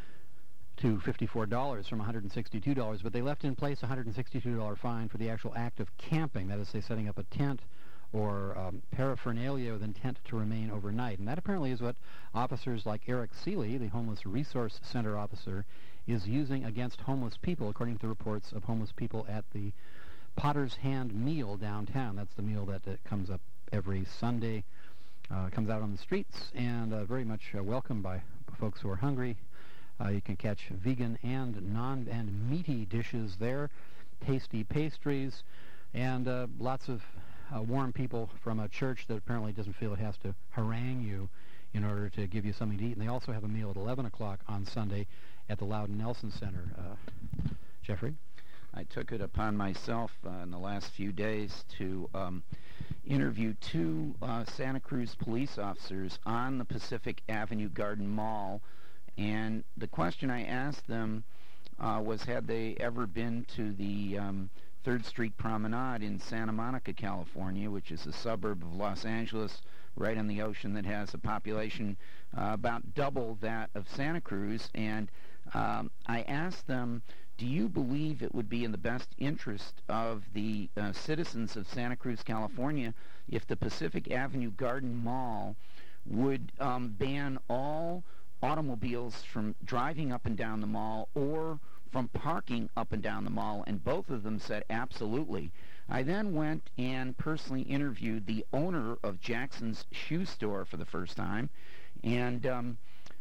to fifty-four dollars from one hundred sixty-two dollars, but they left in place a one hundred sixty-two dollar fine for the actual act of camping, that is, say, setting up a tent or um, paraphernalia with intent to remain overnight. And that apparently is what officers like Eric Seeley, the Homeless Resource Center officer, is using against homeless people, according to reports of homeless people at the Potter's Hand meal downtown. That's the meal that, that comes up every Sunday, uh, comes out on the streets, and uh, very much uh, welcomed by folks who are hungry. Uh, you can catch vegan and non and meaty dishes there, tasty pastries, and uh, lots of uh, warm people from a church that apparently doesn't feel it has to harangue you in order to give you something to eat. And they also have a meal at eleven o'clock on Sunday at the Loudon Nelson Center. Uh, Jeffrey? I took it upon myself uh, in the last few days to um, interview two uh, Santa Cruz police officers on the Pacific Avenue Garden Mall And the question I asked them uh, was, had they ever been to the um, third Street Promenade in Santa Monica, California, which is a suburb of Los Angeles, right on the ocean, that has a population uh, about double that of Santa Cruz. And um, I asked them, do you believe it would be in the best interest of the uh, citizens of Santa Cruz, California, if the Pacific Avenue Garden Mall would um, ban all automobiles from driving up and down the mall or from parking up and down the mall? And both of them said absolutely. I then went and personally interviewed the owner of Jackson's Shoe Store for the first time, and um,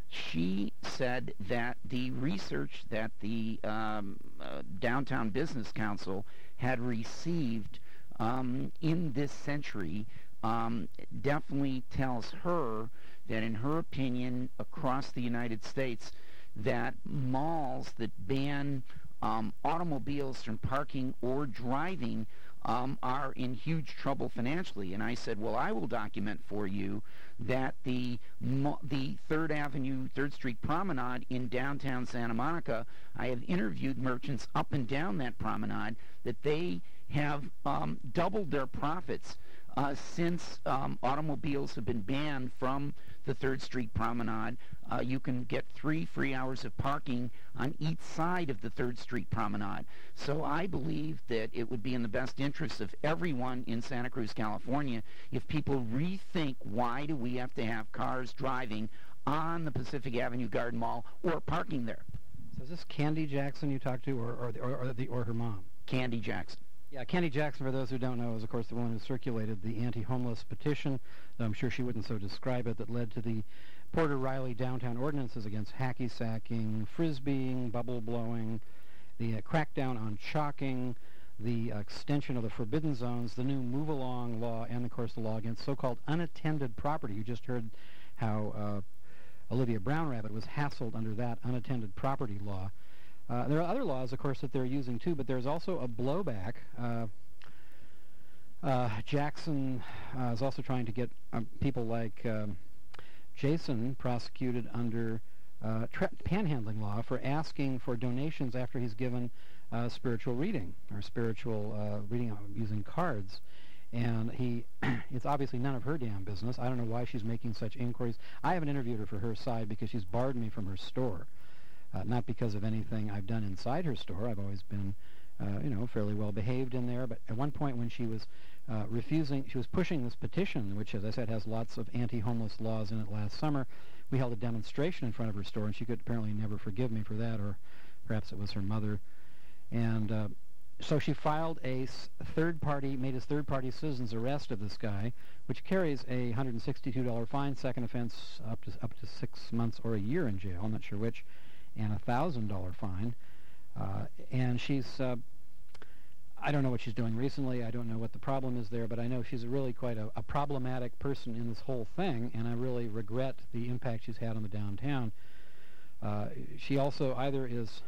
she said that the research that the um, uh, Downtown Business Council had received um, in this century um, definitely tells her that, in her opinion, across the United States, that malls that ban um, automobiles from parking or driving um, are in huge trouble financially. And I said, well, I will document for you that the mo- the Third Avenue, Third Street Promenade in downtown Santa Monica, I have interviewed merchants up and down that promenade, that they have um, doubled their profits uh, since um, automobiles have been banned from the Third Street Promenade. Uh, you can get three free hours of parking on each side of the Third Street Promenade. So I believe that it would be in the best interest of everyone in Santa Cruz, California, if people rethink, why do we have to have cars driving on the Pacific Avenue Garden Mall or parking there? So is this Candy Jackson you talked to, or or, the, or, or, the, or her mom? Candy Jackson. Yeah, Candy Jackson, for those who don't know, is, of course, the one who circulated the anti-homeless petition, though I'm sure she wouldn't so describe it, that led to the Porter Riley downtown ordinances against hacky-sacking, frisbeeing, bubble-blowing, the uh, crackdown on chalking, the uh, extension of the forbidden zones, the new move-along law, and, of course, the law against so-called unattended property. You just heard how uh, Olivia Brown Rabbit was hassled under that unattended property law. Uh, there are other laws, of course, that they're using too, but there's also a blowback. Uh, uh, Jackson uh, is also trying to get uh, people like um, Jason prosecuted under uh, tra- panhandling law for asking for donations after he's given uh, spiritual reading or spiritual uh, reading using cards. And he, it's obviously none of her damn business. I don't know why she's making such inquiries. I haven't interviewed her for her side because she's barred me from her store. Uh, not because of anything I've done inside her store. I've always been, uh, you know, fairly well behaved in there. But at one point when she was uh, refusing, she was pushing this petition, which, as I said, has lots of anti-homeless laws in it last summer. We held a demonstration in front of her store, and she could apparently never forgive me for that, or perhaps it was her mother. And uh, so she filed a s- third party, made a third party citizen's arrest of this guy, which carries a one hundred sixty-two dollars fine, second offense up to up to six months or a year in jail. I'm not sure which. And a one thousand dollars fine. Uh, and she's, uh, I don't know what she's doing recently. I don't know what the problem is there, but I know she's really quite a, a problematic person in this whole thing, and I really regret the impact she's had on the downtown. Uh, she also either is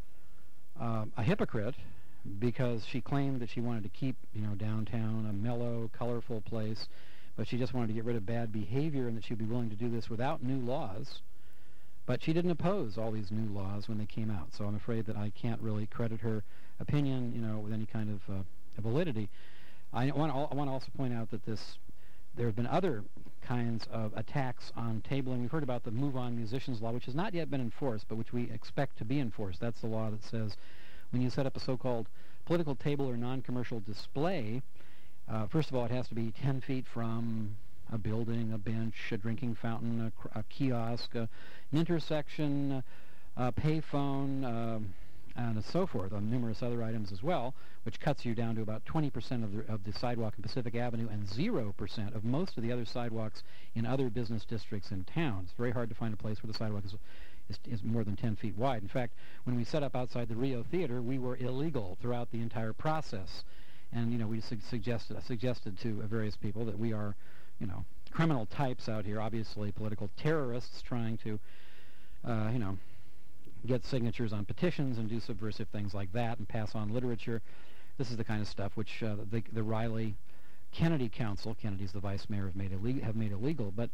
uh, a hypocrite because she claimed that she wanted to keep, you know, downtown a mellow, colorful place, but she just wanted to get rid of bad behavior and that she'd be willing to do this without new laws. But she didn't oppose all these new laws when they came out, so I'm afraid that I can't really credit her opinion, you know, with any kind of uh, validity. I want to I want to also point out that this there have been other kinds of attacks on tabling. We've heard about the Move On Musicians Law, which has not yet been enforced, but which we expect to be enforced. That's the law that says when you set up a so-called political table or non-commercial display, uh, first of all, it has to be ten feet from a building, a bench, a drinking fountain, a, cr- a kiosk, a, an intersection, a, a payphone, uh, and so forth, on numerous other items as well, which cuts you down to about twenty percent of the, of the sidewalk in Pacific Avenue and zero percent of most of the other sidewalks in other business districts in town. It's very hard to find a place where the sidewalk is, is, is more than ten feet wide. In fact, when we set up outside the Rio Theater, we were illegal throughout the entire process. And, you know, we su- suggested, suggested to uh, various people that we are, you know, criminal types out here, obviously political terrorists trying to, uh, you know, get signatures on petitions and do subversive things like that and pass on literature. This is the kind of stuff which uh, the, the Riley Kennedy Council, Kennedy's the vice mayor, have made, illeg- have made illegal. But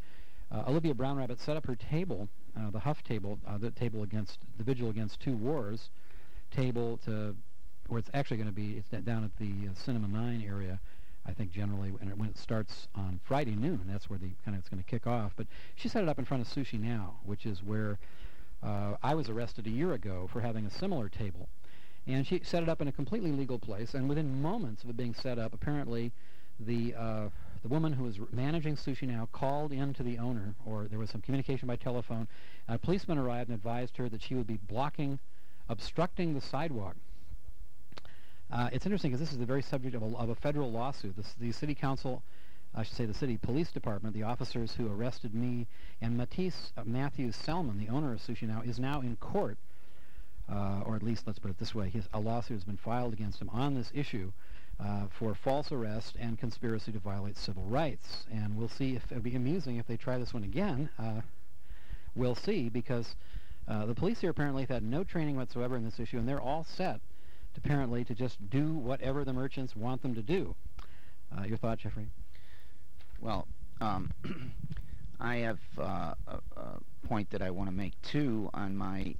Uh, Olivia Brown Rabbit set up her table, uh, the Huff table, uh, the table against the Vigil Against Two Wars table, to where it's actually going to be. It's down at the uh, Cinema Nine area, I think, generally, and when it starts on Friday noon. That's where the kind of it's going to kick off. But she set it up in front of Sushi Now, which is where uh, I was arrested a year ago for having a similar table. And she set it up in a completely legal place, and within moments of it being set up, apparently the uh, the woman who was managing Sushi Now called in to the owner, or there was some communication by telephone, and a policeman arrived and advised her that she would be blocking, obstructing the sidewalk. Uh, it's interesting because this is the very subject of a, of a federal lawsuit. This, the city council, I should say the city police department, the officers who arrested me, and Matisse uh, Matthews Selman, the owner of Sushi Now, is now in court. Uh, or at least, let's put it this way, his, a lawsuit has been filed against him on this issue uh, for false arrest and conspiracy to violate civil rights. And we'll see if it'll be amusing if they try this one again. Uh, we'll see, because uh, the police here apparently have had no training whatsoever in this issue, and they're all set, to, apparently, to just do whatever the merchants want them to do. Uh, your thought, Jeffrey? Well, um, I have uh, a, a point that I want to make, too, on my...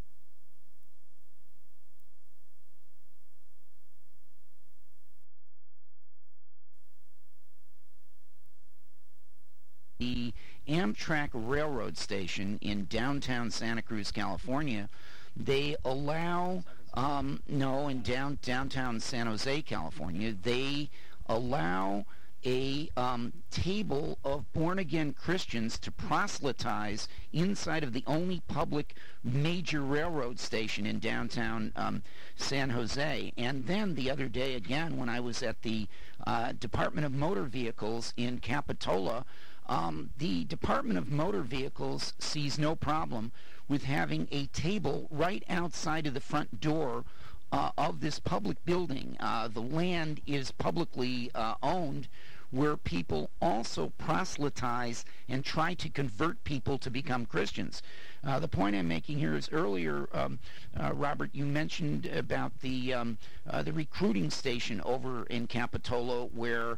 The Amtrak railroad station in downtown Santa Cruz, California, they allow, um, no, in down, downtown San Jose, California, they allow a um, table of born-again Christians to proselytize inside of the only public major railroad station in downtown um, San Jose. And then the other day, again, when I was at the uh, Department of Motor Vehicles in Capitola, Um, the Department of Motor Vehicles sees no problem with having a table right outside of the front door uh, of this public building. Uh, the land is publicly uh, owned, where people also proselytize and try to convert people to become Christians. Uh, the point I'm making here is earlier, um, uh, Robert, you mentioned about the um, uh, the recruiting station over in Capitola, where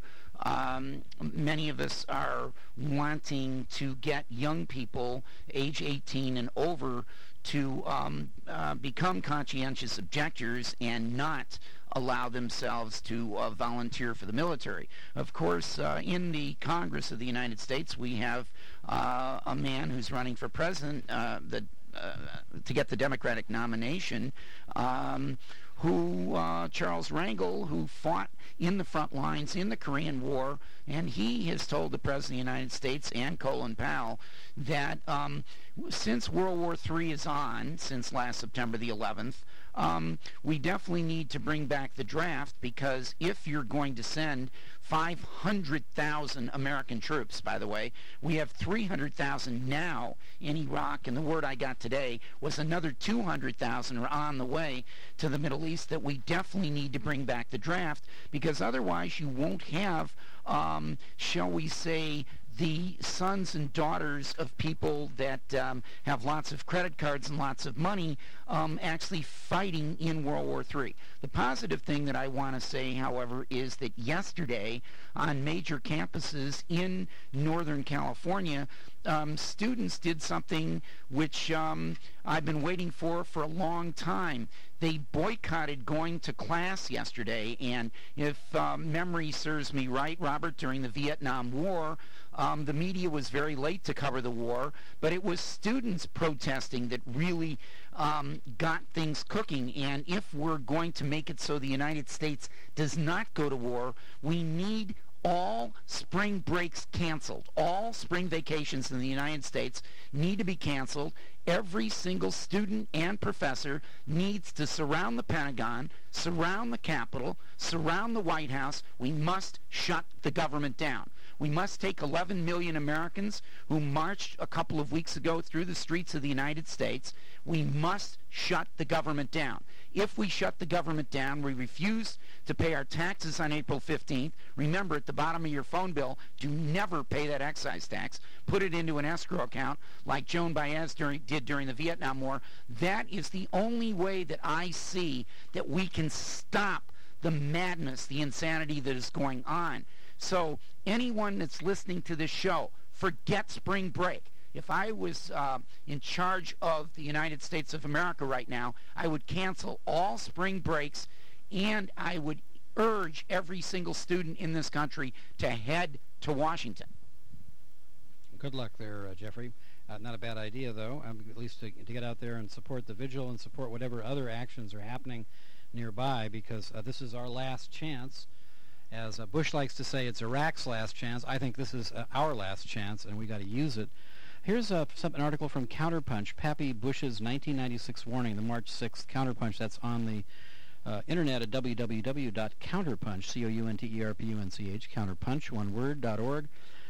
Um, many of us are wanting to get young people, age eighteen and over, to um, uh, become conscientious objectors and not allow themselves to uh, volunteer for the military. Of course, uh, in the Congress of the United States, we have uh, a man who's running for president uh, that, uh, to get the Democratic nomination, um, who, uh, Charles Rangel, who fought in the front lines in the Korean War, and he has told the President of the United States and Colin Powell that um, since World War Three is on, since last September the eleventh, um, we definitely need to bring back the draft, because if you're going to send five hundred thousand American troops, by the way, we have three hundred thousand now in Iraq, and the word I got today was another two hundred thousand are on the way to the Middle East, that we definitely need to bring back the draft, because otherwise you won't have, um, shall we say, the sons and daughters of people that um, have lots of credit cards and lots of money um, actually fighting in World War Three. The positive thing that I want to say, however, is that yesterday on major campuses in Northern California, um, students did something which um, I've been waiting for for a long time. They boycotted going to class yesterday, and if um, memory serves me right, Robert, during the Vietnam War, um, the media was very late to cover the war, but it was students protesting that really um, got things cooking. And if we're going to make it so the United States does not go to war, we need all spring breaks canceled. All spring vacations in the United States need to be canceled. Every single student and professor needs to surround the Pentagon, surround the Capitol, surround the White House. We must shut the government down. We must take eleven million Americans who marched a couple of weeks ago through the streets of the United States. We must shut the government down. If we shut the government down, we refuse to pay our taxes on April fifteenth. Remember, at the bottom of your phone bill, do never pay that excise tax. Put it into an escrow account like Joan Baez during, did during the Vietnam War. That is the only way that I see that we can stop the madness, the insanity that is going on. So anyone that's listening to this show, forget spring break. If I was uh, in charge of the United States of America right now, I would cancel all spring breaks, and I would urge every single student in this country to head to Washington. Good luck there, uh, Jeffrey. Uh, not a bad idea, though, um, at least to, to get out there and support the vigil and support whatever other actions are happening nearby, because uh, this is our last chance. As uh, Bush likes to say, it's Iraq's last chance. I think this is uh, our last chance, and we got to use it. Here's uh, some, an article from Counterpunch, Pappy Bush's nineteen ninety-six warning, the March sixth Counterpunch. That's on the uh, internet at w w w dot counterpunch, C O U N T E R P U N C H, counterpunch, one word, dot org.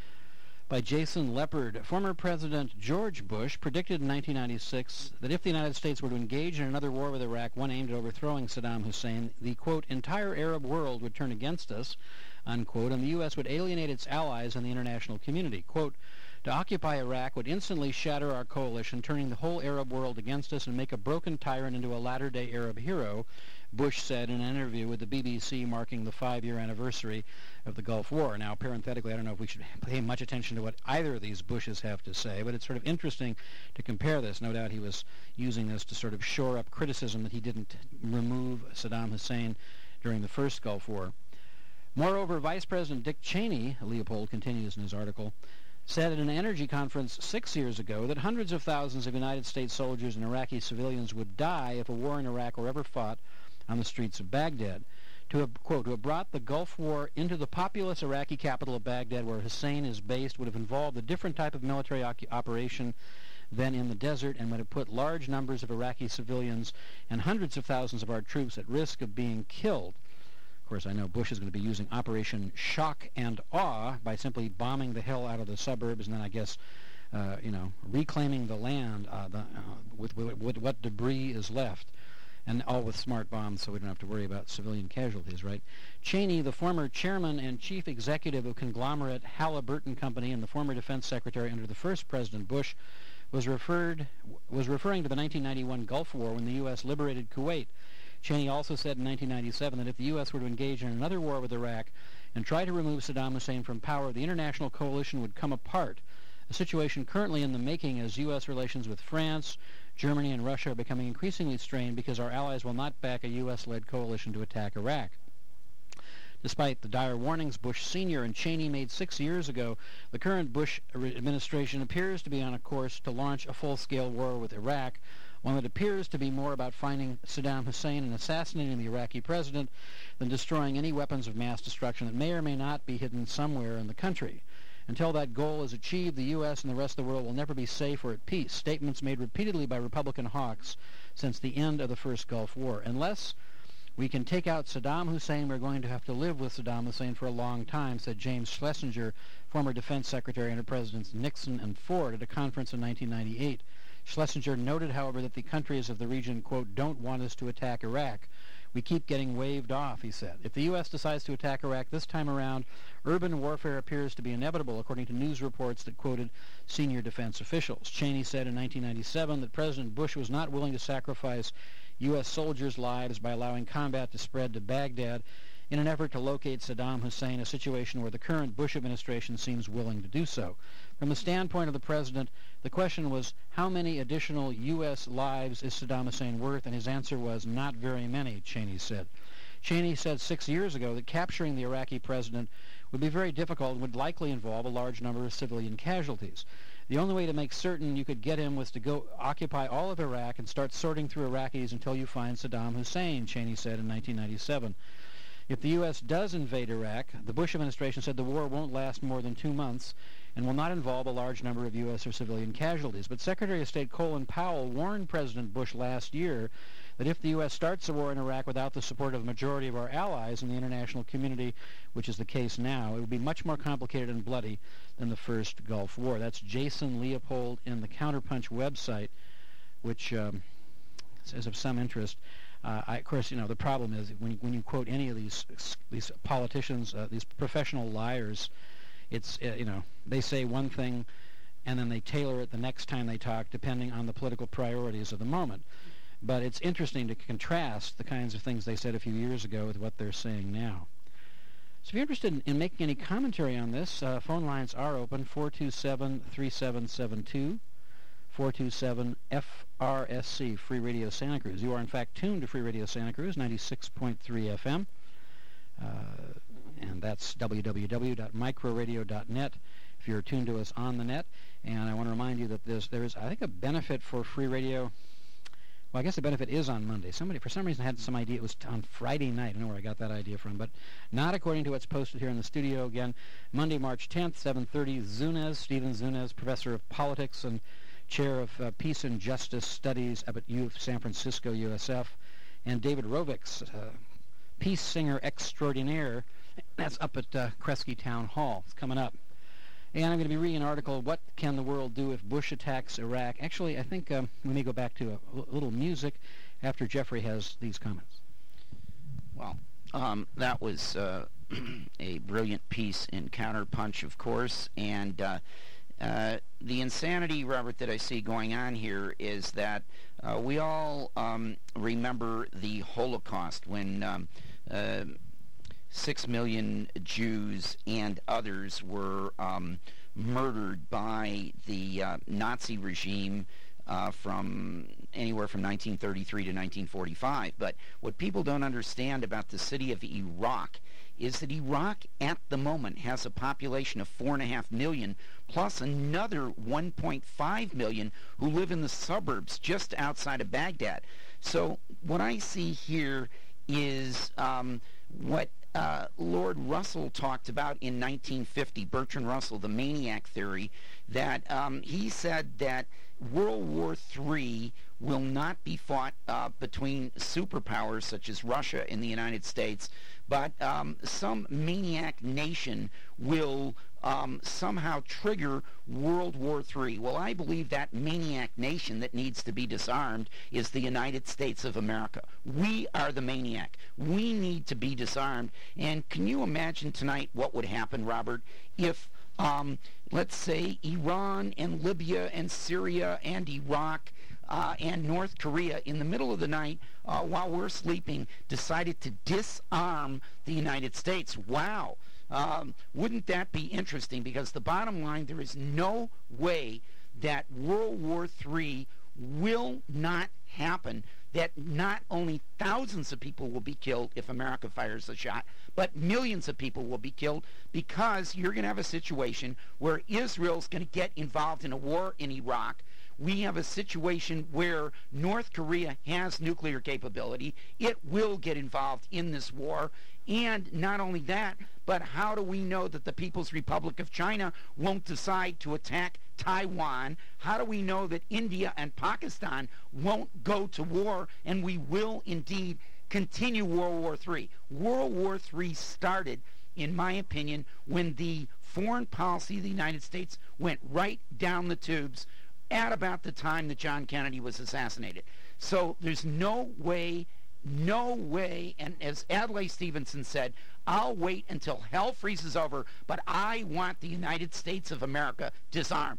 By Jason Leopard. Former President George Bush predicted in nineteen ninety-six that if the United States were to engage in another war with Iraq, one aimed at overthrowing Saddam Hussein, the, quote, entire Arab world would turn against us, unquote, and the U S would alienate its allies and the international community. Quote, to occupy Iraq would instantly shatter our coalition, turning the whole Arab world against us and make a broken tyrant into a latter-day Arab hero, Bush said in an interview with the B B C marking the five-year anniversary of the Gulf War. Now, parenthetically, I don't know if we should pay much attention to what either of these Bushes have to say, but it's sort of interesting to compare this. No doubt he was using this to sort of shore up criticism that he didn't remove Saddam Hussein during the first Gulf War. Moreover, Vice President Dick Cheney, Leopold continues in his article, said at an energy conference six years ago that hundreds of thousands of United States soldiers and Iraqi civilians would die if a war in Iraq were ever fought on the streets of Baghdad. To have, quote, to have brought the Gulf War into the populous Iraqi capital of Baghdad, where Hussein is based, would have involved a different type of military operation than in the desert, and would have put large numbers of Iraqi civilians and hundreds of thousands of our troops at risk of being killed. Of course, I know Bush is going to be using Operation Shock and Awe by simply bombing the hell out of the suburbs and then, I guess, uh, you know, reclaiming the land uh, the, uh, with, with, with what debris is left. And all with smart bombs, so we don't have to worry about civilian casualties, right? Cheney, the former chairman and chief executive of conglomerate Halliburton Company and the former defense secretary under the first President Bush, was referred was referring to the nineteen ninety-one Gulf War when the U S liberated Kuwait. Cheney also said in nineteen ninety-seven that if the U S were to engage in another war with Iraq and try to remove Saddam Hussein from power, the international coalition would come apart, a situation currently in the making as U S relations with France, Germany, and Russia are becoming increasingly strained because our allies will not back a U S-led coalition to attack Iraq. Despite the dire warnings Bush Senior and Cheney made six years ago, the current Bush administration appears to be on a course to launch a full-scale war with Iraq, one that appears to be more about finding Saddam Hussein and assassinating the Iraqi president than destroying any weapons of mass destruction that may or may not be hidden somewhere in the country. Until that goal is achieved, the U S and the rest of the world will never be safe or at peace, statements made repeatedly by Republican hawks since the end of the first Gulf War. Unless we can take out Saddam Hussein, we're going to have to live with Saddam Hussein for a long time, said James Schlesinger, former defense secretary under Presidents Nixon and Ford, at a conference in nineteen ninety-eight. Schlesinger noted, however, that the countries of the region, quote, don't want us to attack Iraq. We keep getting waved off, he said. If the U S decides to attack Iraq this time around, urban warfare appears to be inevitable, according to news reports that quoted senior defense officials. Cheney said in nineteen ninety-seven that President Bush was not willing to sacrifice U S soldiers' lives by allowing combat to spread to Baghdad in an effort to locate Saddam Hussein, a situation where the current Bush administration seems willing to do so. From the standpoint of the president, the question was, how many additional U S lives is Saddam Hussein worth? And his answer was, not very many, Cheney said. Cheney said six years ago that capturing the Iraqi president would be very difficult and would likely involve a large number of civilian casualties. The only way to make certain you could get him was to go occupy all of Iraq and start sorting through Iraqis until you find Saddam Hussein, Cheney said in nineteen ninety-seven. If the U S does invade Iraq, the Bush administration said the war won't last more than two months and will not involve a large number of U S or civilian casualties. But Secretary of State Colin Powell warned President Bush last year that if the U S starts a war in Iraq without the support of a majority of our allies in the international community, which is the case now, it would be much more complicated and bloody than the first Gulf War. That's Jason Leopold in the Counterpunch website, which um, is of some interest. Uh, I, of course, you know, the problem is when you, when you quote any of these these politicians, uh, these professional liars, it's, uh, you know, they say one thing and then they tailor it the next time they talk depending on the political priorities of the moment. But it's interesting to contrast the kinds of things they said a few years ago with what they're saying now. So if you're interested in, in making any commentary on this, uh, phone lines are open, four two seven, three seven seven two, four two seven F R S C, Free Radio Santa Cruz. You are, in fact, tuned to Free Radio Santa Cruz, ninety-six point three F M. Uh, and that's w w w dot microradio dot net if you're tuned to us on the net. And I want to remind you that there's, there is, I think, a benefit for Free Radio. Well, I guess the benefit is on Monday. Somebody, for some reason, had some idea it was on Friday night. I don't know where I got that idea from, but not according to what's posted here in the studio. Again, Monday, March tenth, seven thirty, Zunez, Stephen Zunez, professor of politics and chair of uh, Peace and Justice Studies up at U of San Francisco, U S F, and David Rovics, uh, peace singer extraordinaire. That's up at uh, Kresge Town Hall. It's coming up. And I'm going to be reading an article, What Can the World Do If Bush Attacks Iraq? Actually, I think um, we may go back to a, a little music after Jeffrey has these comments. Well, um, that was uh, a brilliant piece in Counterpunch, of course, and uh, uh, the insanity, Robert, that I see going on here is that uh, we all um, remember the Holocaust when um, uh, Six million Jews and others were um, murdered by the uh, Nazi regime uh, from anywhere from nineteen thirty-three to nineteen forty-five. But what people don't understand about the city of Iraq is that Iraq at the moment has a population of four and a half million, plus another one point five million who live in the suburbs just outside of Baghdad. So what I see here is um, what Uh, Lord Russell talked about in nineteen fifty, Bertrand Russell, the maniac theory, that um, he said that World War Three will not be fought uh, between superpowers such as Russia and the United States, but um, some maniac nation will um, somehow trigger World War Three. Well, I believe that maniac nation that needs to be disarmed is the United States of America. We are the maniac. We need to be disarmed. And can you imagine tonight what would happen, Robert, if, um, let's say, Iran and Libya and Syria and Iraq uh, and North Korea in the middle of the night uh, while we're sleeping decided to disarm the United States? Wow. Um, wouldn't that be interesting? Because the bottom line, there is no way that World War Three will not happen, that not only thousands of people will be killed if America fires a shot, but millions of people will be killed, because you're going to have a situation where Israel's going to get involved in a war in Iraq. We have a situation where North Korea has nuclear capability. It will get involved in this war. And not only that, but how do we know that the People's Republic of China won't decide to attack Taiwan? How do we know that India and Pakistan won't go to war, and we will indeed continue World War Three? World War Three started, in my opinion, when the foreign policy of the United States went right down the tubes at about the time that John Kennedy was assassinated. So there's no way, no way, and as Adlai Stevenson said, I'll wait until hell freezes over, but I want the United States of America disarmed.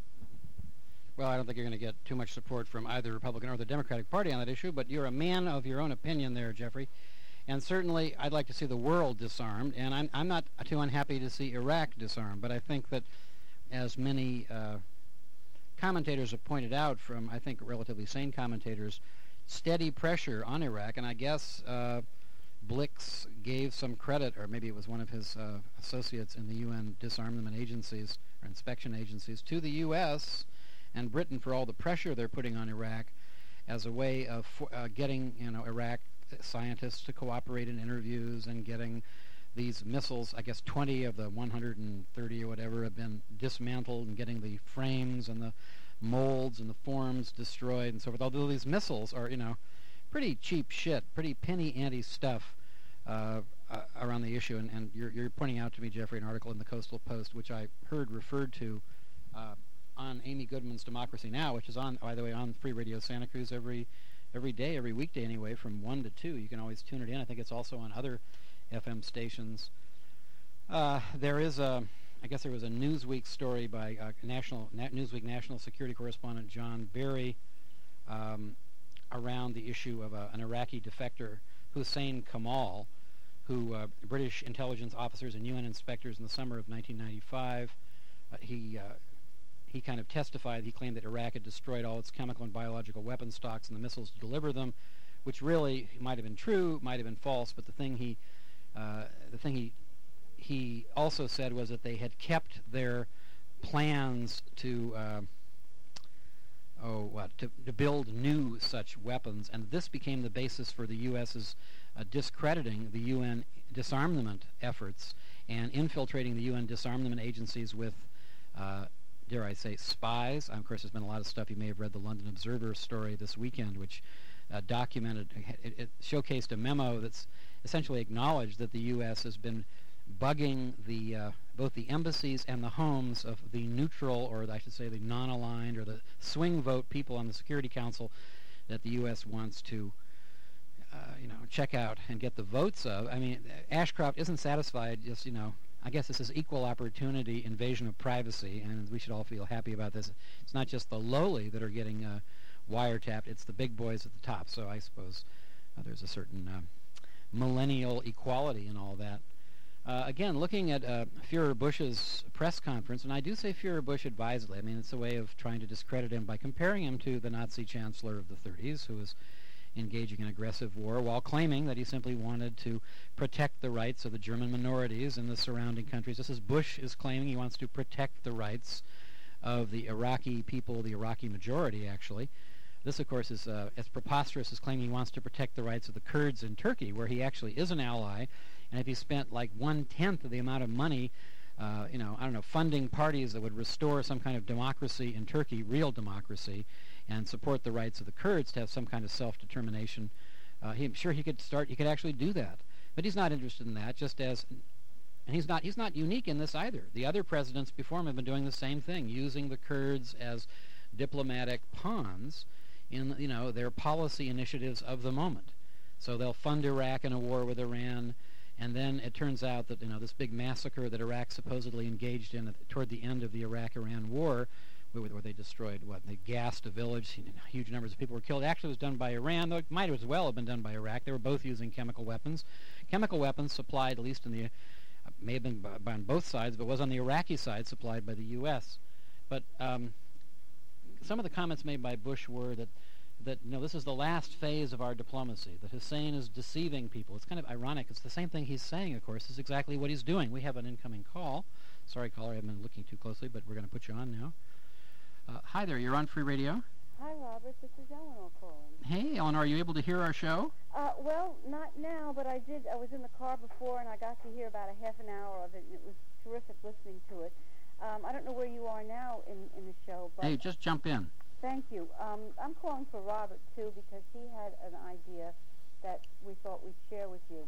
Well, I don't think you're going to get too much support from either the Republican or the Democratic Party on that issue, but you're a man of your own opinion there, Jeffrey. And certainly I'd like to see the world disarmed, and I'm, I'm not too unhappy to see Iraq disarmed, but I think that, as many uh, commentators have pointed out, from, I think, relatively sane commentators, steady pressure on Iraq, and I guess uh, Blix gave some credit, or maybe it was one of his uh, associates in the U N disarmament agencies, or inspection agencies, to the U S and Britain for all the pressure they're putting on Iraq as a way of uh, getting, you know, Iraq scientists to cooperate in interviews and getting these missiles. I guess twenty of the one hundred thirty or whatever have been dismantled, and getting the frames and the molds and the forms destroyed and so forth. Although these missiles are, you know, pretty cheap shit, pretty penny ante stuff uh, uh, around the issue. And, and you're, you're pointing out to me, Jeffrey, an article in the Coastal Post, which I heard referred to uh, on Amy Goodman's Democracy Now!, which is on, by the way, on Free Radio Santa Cruz every every day, every weekday anyway, from one to two. You can always tune it in. I think it's also on other F M stations. Uh, there is a, I guess there was a Newsweek story by uh, national Na- Newsweek national security correspondent John Barry um, around the issue of a, an Iraqi defector, Hussein Kamal, who uh, British intelligence officers and U N inspectors in the summer of nineteen ninety-five, uh, he uh, he kind of testified. He claimed that Iraq had destroyed all its chemical and biological weapon stocks and the missiles to deliver them, which really might have been true, might have been false. But the thing he uh, the thing he he also said was that they had kept their plans to uh, oh what to, to build new such weapons, and this became the basis for the U S's uh, discrediting the U N disarmament efforts and infiltrating the U N disarmament agencies with uh, dare I say spies. Of course, there's been a lot of stuff. You may have read the London Observer story this weekend, which uh, documented it, it showcased a memo that's essentially acknowledged that the U S has been bugging the uh, both the embassies and the homes of the neutral, or I should say the non-aligned, or the swing vote people on the Security Council that the U S wants to, uh, you know, check out and get the votes of. I mean, Ashcroft isn't satisfied. Just, you know, I guess this is equal opportunity invasion of privacy, and we should all feel happy about this. It's not just the lowly that are getting uh, wiretapped; it's the big boys at the top. So I suppose uh, there's a certain uh, millennial equality in all that. Uh, again, looking at uh, Führer Bush's press conference, and I do say Führer Bush advisedly. I mean, it's a way of trying to discredit him by comparing him to the Nazi chancellor of the thirties, who was engaging in aggressive war while claiming that he simply wanted to protect the rights of the German minorities in the surrounding countries. This is Bush is claiming he wants to protect the rights of the Iraqi people, the Iraqi majority, actually. This, of course, is uh, as preposterous as claiming he wants to protect the rights of the Kurds in Turkey, where he actually is an ally. And if he spent like one-tenth of the amount of money, uh, you know, I don't know, funding parties that would restore some kind of democracy in Turkey, real democracy, and support the rights of the Kurds to have some kind of self-determination, uh, he, I'm sure he could start, he could actually do that. But he's not interested in that, just as, and he's not, he's not unique in this either. The other presidents before him have been doing the same thing, using the Kurds as diplomatic pawns in, you know, their policy initiatives of the moment. So they'll fund Iraq in a war with Iran, and then it turns out that, you know, this big massacre that Iraq supposedly engaged in at, toward the end of the Iraq-Iran war, where, where they destroyed, what, they gassed a village, you know, huge numbers of people were killed. Actually, it was done by Iran, though it might as well have been done by Iraq. They were both using chemical weapons. Chemical weapons supplied, at least in the, uh, may have been by, by on both sides, but was on the Iraqi side supplied by the U S. But um, some of the comments made by Bush were that that, you know, this is the last phase of our diplomacy, that Hussein is deceiving people. It's kind of ironic. It's the same thing he's saying, of course, is exactly what he's doing. We have an incoming call. Sorry, caller, I haven't been looking too closely, but we're going to put you on now. Uh, hi there, you're on Free Radio. Hi, Robert. This is Eleanor calling. Hey, Eleanor, are you able to hear our show? Uh, well, not now, but I did. I was in the car before, and I got to hear about a half an hour of it, and it was terrific listening to it. Um, I don't know where you are now in, in the show, but... Hey, just jump in. Thank you. Um, I'm calling for Robert, too, because he had an idea that we thought we'd share with you.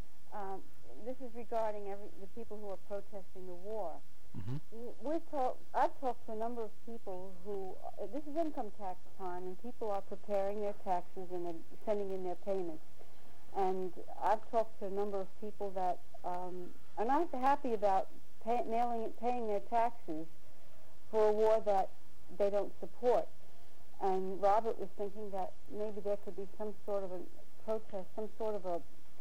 Um, this is regarding every, the people who are protesting the war. Mm-hmm. We've talk, I've talked to a number of people who, uh, this is income tax time, and people are preparing their taxes and then sending in their payments. And I've talked to a number of people that um, are not happy about pay, mailing, paying their taxes for a war that they don't support. And Robert was thinking that maybe there could be some sort of a protest, some sort of a,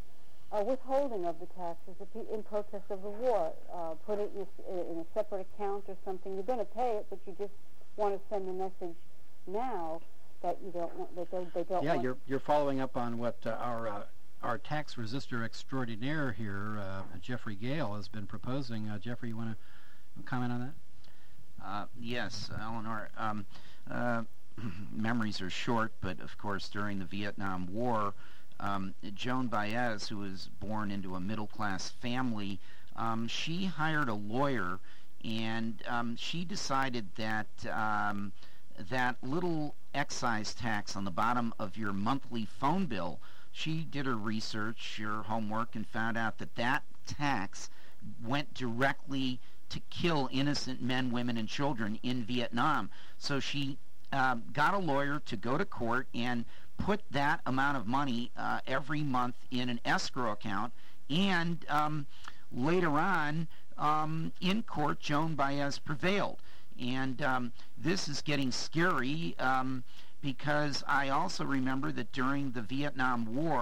a withholding of the taxes in protest of the war. Uh, put it in a, in a separate account or something. You're going to pay it, but you just want to send the message now that you don't want. That they, they don't. Yeah, want you're you're following up on what uh, our uh, our tax resistor extraordinaire here, uh, Jeffrey Gale, has been proposing. Uh, Jeffrey, you want to comment on that? Uh, yes, Eleanor. Um, uh, memories are short, but of course during the Vietnam War, um, Joan Baez, who was born into a middle-class family, um, she hired a lawyer, and um, she decided that um, that little excise tax on the bottom of your monthly phone bill, she did her research, her homework, and found out that that tax went directly to kill innocent men, women, and children in Vietnam. So she um, got a lawyer to go to court and put that amount of money uh, every month in an escrow account. And um, later on, um, in court, Joan Baez prevailed. And um, this is getting scary um, because I also remember that during the Vietnam War,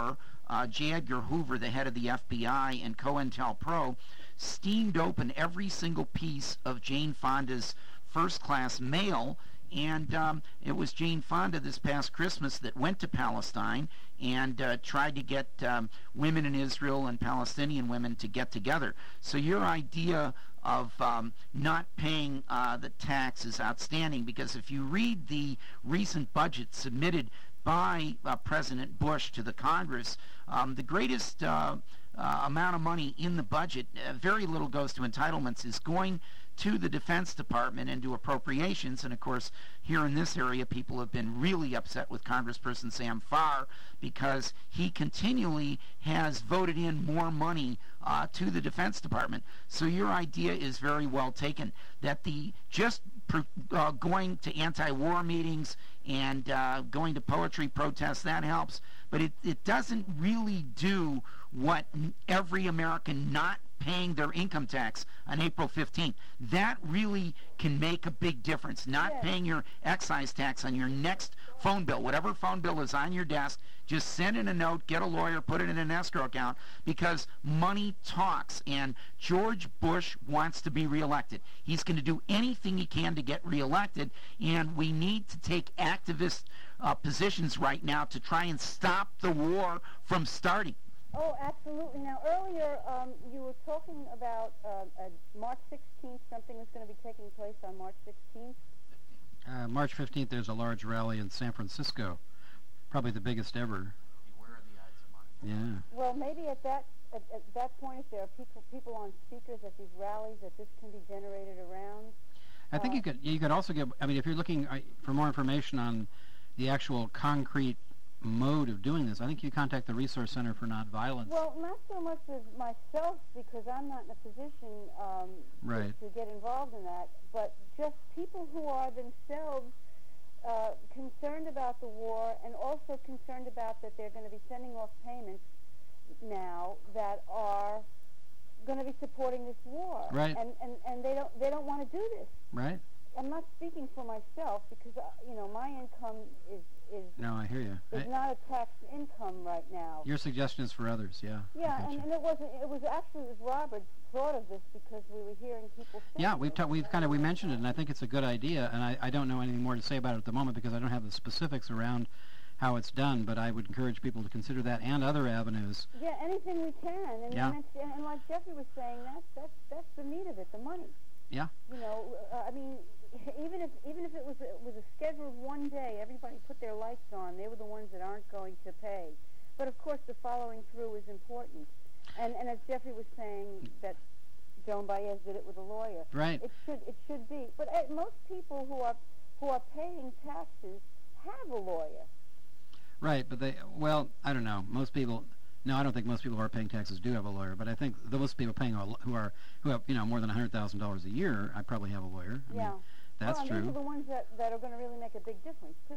uh, J. Edgar Hoover, the head of the F B I, and COINTELPRO, steamed open every single piece of Jane Fonda's first-class mail. And um, it was Jane Fonda this past Christmas that went to Palestine and uh, tried to get um, women in Israel and Palestinian women to get together. So your idea of um, not paying uh, the tax is outstanding, because if you read the recent budget submitted by uh, President Bush to the Congress, um, the greatest uh, uh, amount of money in the budget, uh, very little goes to entitlements, is going to the Defense Department and to appropriations. And of course, here in this area, people have been really upset with Congressperson Sam Farr, because he continually has voted in more money uh, to the Defense Department. So your idea is very well taken, that the just pr- uh, going to anti-war meetings and uh, going to poetry protests, that helps, but it, it doesn't really do what every American not paying their income tax on April fifteenth. That really can make a big difference. Not Yes. paying your excise tax on your next phone bill, whatever phone bill is on your desk, just send in a note, get a lawyer, put it in an escrow account, because money talks, and George Bush wants to be reelected. He's going to do anything he can to get reelected, and we need to take activist uh, positions right now to try and stop the war from starting. Oh, absolutely. Now, earlier um, you were talking about uh, uh, March sixteenth. Something is going to be taking place on March sixteenth. Uh, March fifteenth, there's a large rally in San Francisco, probably the biggest ever. Beware of the Ides of March. Yeah. Well, maybe at that at, at that point, if there are people people on speakers at these rallies, that this can be generated around. I think Uh, you could you could also get, I mean, if you're looking uh, for more information on the actual concrete mode of doing this, I think you contact the Resource Center for Nonviolence. Well, not so much as myself, because I'm not in a position um, Right. to, to get involved in that, but just people who are themselves uh, concerned about the war, and also concerned about that they're going to be sending off payments now that are going to be supporting this war. Right. And, and, and they don't they don't want to do this. Right? I'm not speaking for myself, because uh, you know, my income is is No, I hear you. is I- not a taxed income right now. Your suggestion is for others, yeah. I Yeah, gotcha. and, and it wasn't. It was actually it was Robert thought of this because we were hearing people. Say Yeah, we've this. ta- we've kind of we mentioned it, and I think it's a good idea. And I, I don't know anything more to say about it at the moment, because I don't have the specifics around how it's done. But I would encourage people to consider that and other avenues. Yeah, anything we can, and Yeah. and, it's, and like Jeffrey was saying, that's that's that's the meat of it, the money. Yeah. You know, uh, I mean, even if even if it was it was a scheduled one day, everybody put their lights on. They were the ones that aren't going to pay. But of course, the following through is important. And and as Jeffrey was saying, that Joan Baez did it with a lawyer. Right. It should it should be. But uh, most people who are who are paying taxes have a lawyer. Right, but they, well, I don't know. Most people, no, I don't think most people who are paying taxes do have a lawyer. But I think the most people paying a, lo- who are who have you know more than a hundred thousand dollars a year, I probably have a lawyer. I Yeah. mean, that's well, and true. Those are the ones that, that are going to really make a big difference too.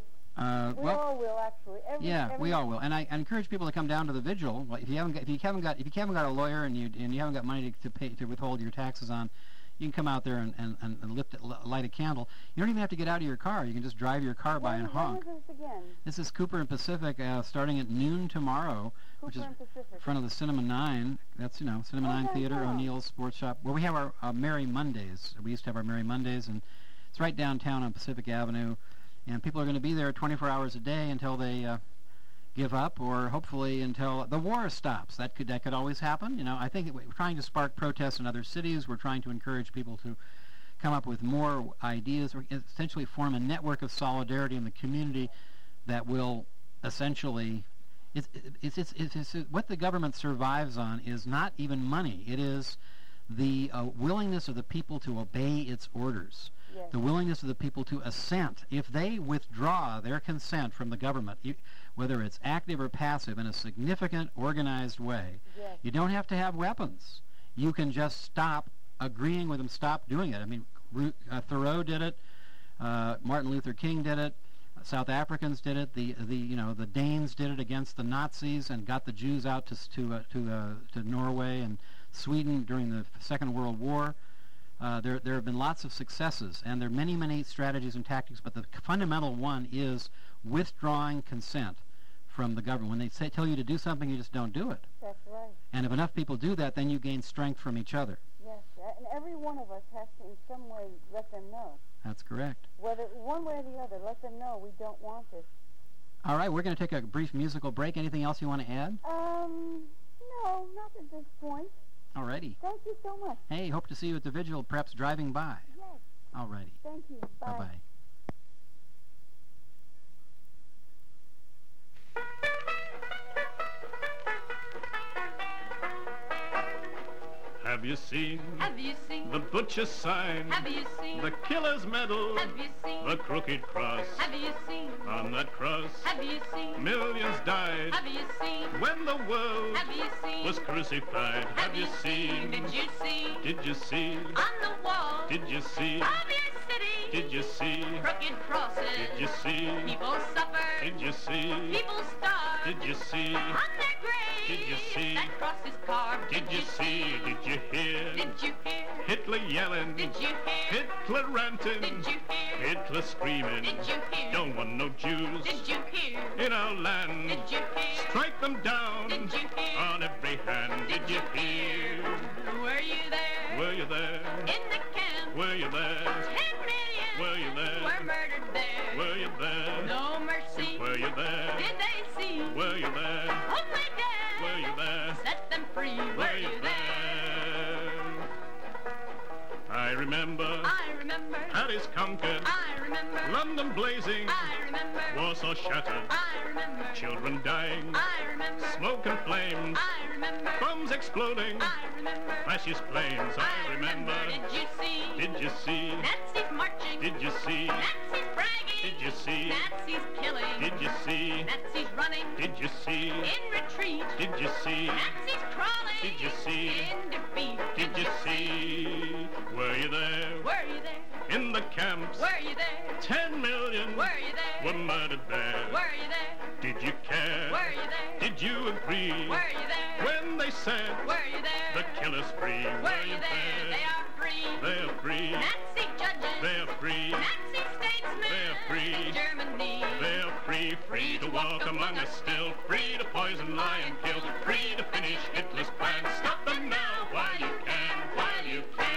Uh, we well, all will actually. Every, yeah, every, we all will, and I, I encourage people to come down to the vigil. Like, if you haven't got, if you haven't got, if you haven't got a lawyer and you and you haven't got money to, to pay to withhold your taxes on, you can come out there and and, and, and lift it, li- light a candle. You don't even have to get out of your car. You can just drive your car by When, and when honk. is this again? This is Cooper and Pacific, uh, starting at noon tomorrow, which is Cooper and Pacific. in front of the Cinema Nine. That's you know Cinema Oh, Nine that's Theater, right. O'Neill's Sports Shop, where we have our uh, Merry Mondays. We used to have our Merry Mondays, and it's right downtown on Pacific Avenue. And people are going to be there twenty-four hours a day until they uh, give up, or hopefully until the war stops. That could that could always happen. You know, I think that we're trying to spark protests in other cities. We're trying to encourage people to come up with more ideas, or essentially form a network of solidarity in the community that will essentially. It's it's it's, it's, it's, it's what the government survives on is not even money. It is the uh, willingness of the people to obey its orders. Yes. The willingness of the people to assent. If they withdraw their consent from the government, you, whether it's active or passive, in a significant, organized way, Yes. you don't have to have weapons. You can just stop agreeing with them, stop doing it. I mean, Ru- uh, Thoreau did it. Uh, Martin Luther King did it. Uh, South Africans did it. The the you know the Danes did it against the Nazis and got the Jews out to s- to uh, to uh, to Norway and Sweden during the Second World War. Uh, there, there have been lots of successes, and there are many, many strategies and tactics, but the fundamental one is withdrawing consent from the government. When they say, tell you to do something, you just don't do it. That's right. And if enough people do that, then you gain strength from each other. Yes, and every one of us has to in some way let them know. That's correct. Whether one way or the other, let them know we don't want this. All right, we're going to take a brief musical break. Anything else you want to add? Um, no, not at this point. All righty. Thank you so much. Hey, hope to see you at the vigil, perhaps driving by. Yes. All righty. Thank you. Bye. Bye-bye. Have you seen? Have you seen? The butcher's sign? Have you seen? The killer's medal? Have you seen? The crooked cross? Have you seen? On that cross? Have you seen? Millions died. Have you seen? When the world Have you seen? was crucified. Have, Have you seen? Did you see? Did you see? On the wall Did you see? of your city. Did you see? Crooked crosses. Did you see? People suffer. Did you see? People starve. Did you see? On their graves. Did you see? That cross is carved. Did you see? Did you hear? Did you hear? Hitler yelling. Did you hear? Hitler ranting. Did you hear? Hitler screaming. Did you hear? Don't want no Jews Did you hear? in our land. Did you hear? Strike them down Did you hear? on every hand. Did you hear? Were you there? Were you there? In the camp. Were you there? Ten million. Were you there? Were murdered there. Were you there? No mercy. Were you there? Did they see? Were you there? Only death. Were you there? Set them free. Were, Were you you there? I remember I remember. Paris conquered, I remember. London blazing, I remember. Warsaw shattered, I remember. children dying, I remember. smoke and flames, I remember. bombs exploding, I remember. fascist planes. I remember. Did you see? Did you see? Nazis marching. Did you see? Nazis bragging. Did you see? Nazis killing. Did you see? Nazis running. Did you see? In retreat. Did you see? Nazis crawling. Did you see? In defeat. Did you see? Were you there? Were you there? In the camps. Were you there? Ten million Were you there? were murdered there. Were you there? Did you care? Were you there? Did you agree? Were you there? When they said Were you there? the killer's free? Were you there? They are free. They are free. Nazi judges. They are free. Nazi statesmen. They are free. In Germany. They are free, free to walk among us still, free to poison, lie, and kill, free to finish Hitler's plan. Stop them now while you can, while you can.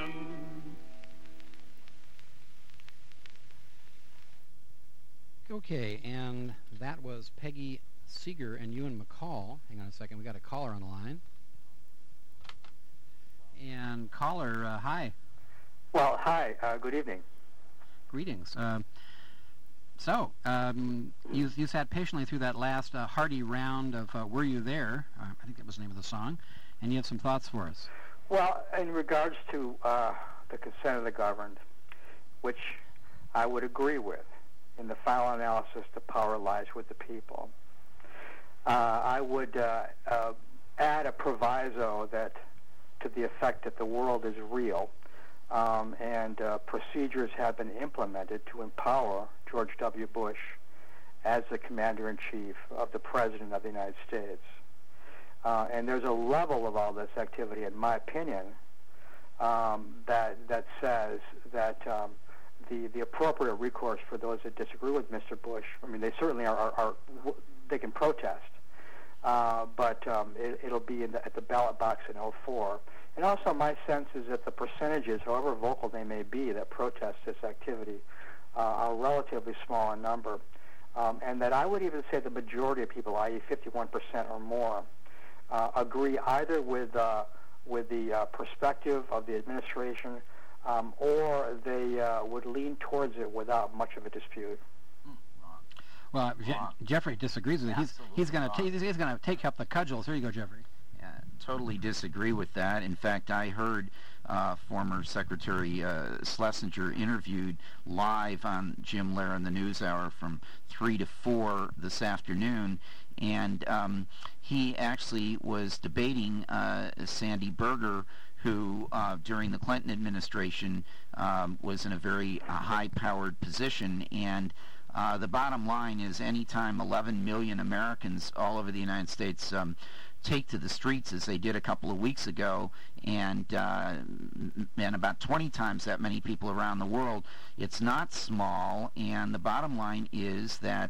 Okay, and that was Peggy Seeger and Ewan McCall. Hang on a second, we got a caller on the line. And caller, uh, hi. Well, hi. Uh, good evening. Greetings. Uh, so, um, you you sat patiently through that last uh, hearty round of uh, Were You There? Uh, I think that was the name of the song. And you have some thoughts for us. Well, in regards to uh, the consent of the governed, which I would agree with, in the final analysis, the power lies with the people. Uh, I would uh, uh, add a proviso that, to the effect that the world is real, um, and uh, procedures have been implemented to empower George W. Bush as the commander-in-chief of the President of the United States. Uh, and there's a level of all this activity, in my opinion, um, that that says that um, the the appropriate recourse for those that disagree with Mister Bush, I mean, they certainly are, are, are they can protest, uh, but um, it, it'll be in the, at the ballot box in oh four. And also my sense is that the percentages, however vocal they may be, that protest this activity uh, are relatively small in number. Um, and that I would even say the majority of people, that is fifty-one percent or more, uh, agree either with uh, with the uh, perspective of the administration um, or they uh, would lean towards it without much of a dispute. Well, Je- Jeffrey disagrees with it. He's, he's going to he's, he's going to take up the cudgels. Here you go, Jeffrey. Yeah, totally disagree with that. In fact, I heard uh, former Secretary uh, Schlesinger interviewed live on Jim Lehrer in the NewsHour from three to four this afternoon, and um, he actually was debating uh, Sandy Berger, who uh, during the Clinton administration um, was in a very uh, high-powered position. And uh, the bottom line is anytime eleven million Americans all over the United States um, take to the streets as they did a couple of weeks ago, and uh, and about twenty times that many people around the world, it's not small. And the bottom line is that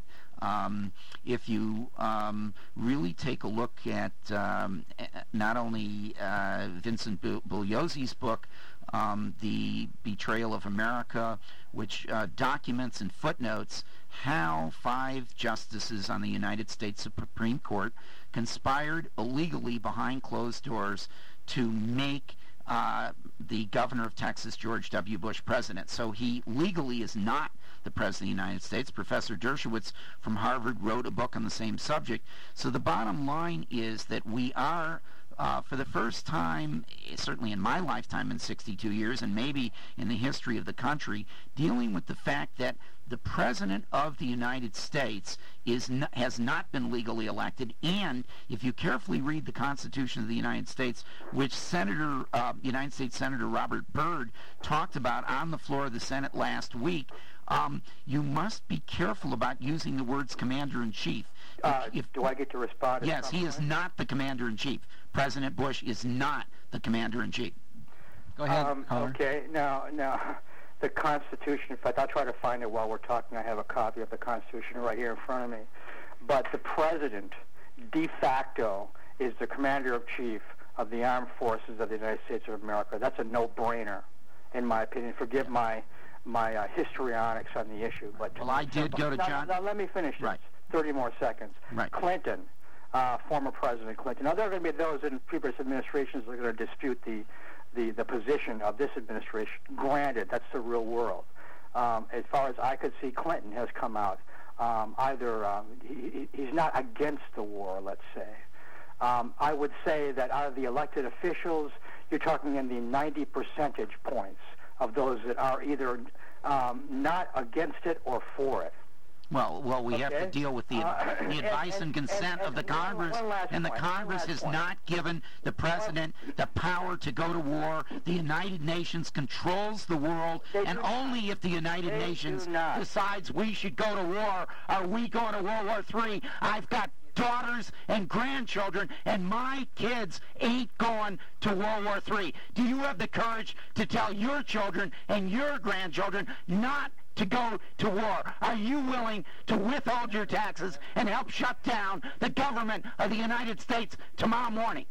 Um, if you um, really take a look at um, not only uh, Vincent Bugliosi's book, um, The Betrayal of America, which uh, documents in footnotes how five justices on the United States Supreme Court conspired illegally behind closed doors to make uh, the governor of Texas, George W. Bush, president. So he legally is not the President of the United States. Professor Dershowitz from Harvard wrote a book on the same subject. So the bottom line is that we are, uh, for the first time, certainly in my lifetime in sixty-two years, and maybe in the history of the country, dealing with the fact that the President of the United States is n- has not been legally elected, and if you carefully read the Constitution of the United States, which Senator, uh, United States Senator Robert Byrd talked about on the floor of the Senate last week, um, you must be careful about using the words Commander-in-Chief. Uh, if, do I get to respond? Yes, he is not the Commander-in-Chief. President Bush is not the Commander-in-Chief. Go ahead, um, caller. Okay, now, now, the Constitution, in fact, I'll try to find it while we're talking. I have a copy of the Constitution right here in front of me. But the President, de facto, is the Commander-in-Chief of the Armed Forces of the United States of America. That's a no-brainer, in my opinion. Forgive my my uh, histrionics on the issue. But well, I did go to now, John. Now, let me finish this. Right. thirty more seconds. Right. Clinton, uh, former President Clinton. Now, there are going to be those in previous administrations that are going to dispute the, the, the position of this administration. Granted, that's the real world. Um, as far as I could see, Clinton has come out. Um, either um, he, he's not against the war, let's say. Um, I would say that out of the elected officials, you're talking in the ninety percentage points of those that are either um, not against it or for it. Well, well, we Okay. have to deal with the, Uh, the advice and, and- consent and- of the and one- Congress, one last and the point, one Congress last has point. not given the President the power to go to war. The United Nations controls the world, They and do only if the United They Nations do not. decides we should go to war are we going to World War Three. I've got daughters and grandchildren, and my kids ain't going to World War Three. Do you have the courage to tell your children and your grandchildren not to go to war? Are you willing to withhold your taxes and help shut down the government of the United States tomorrow morning?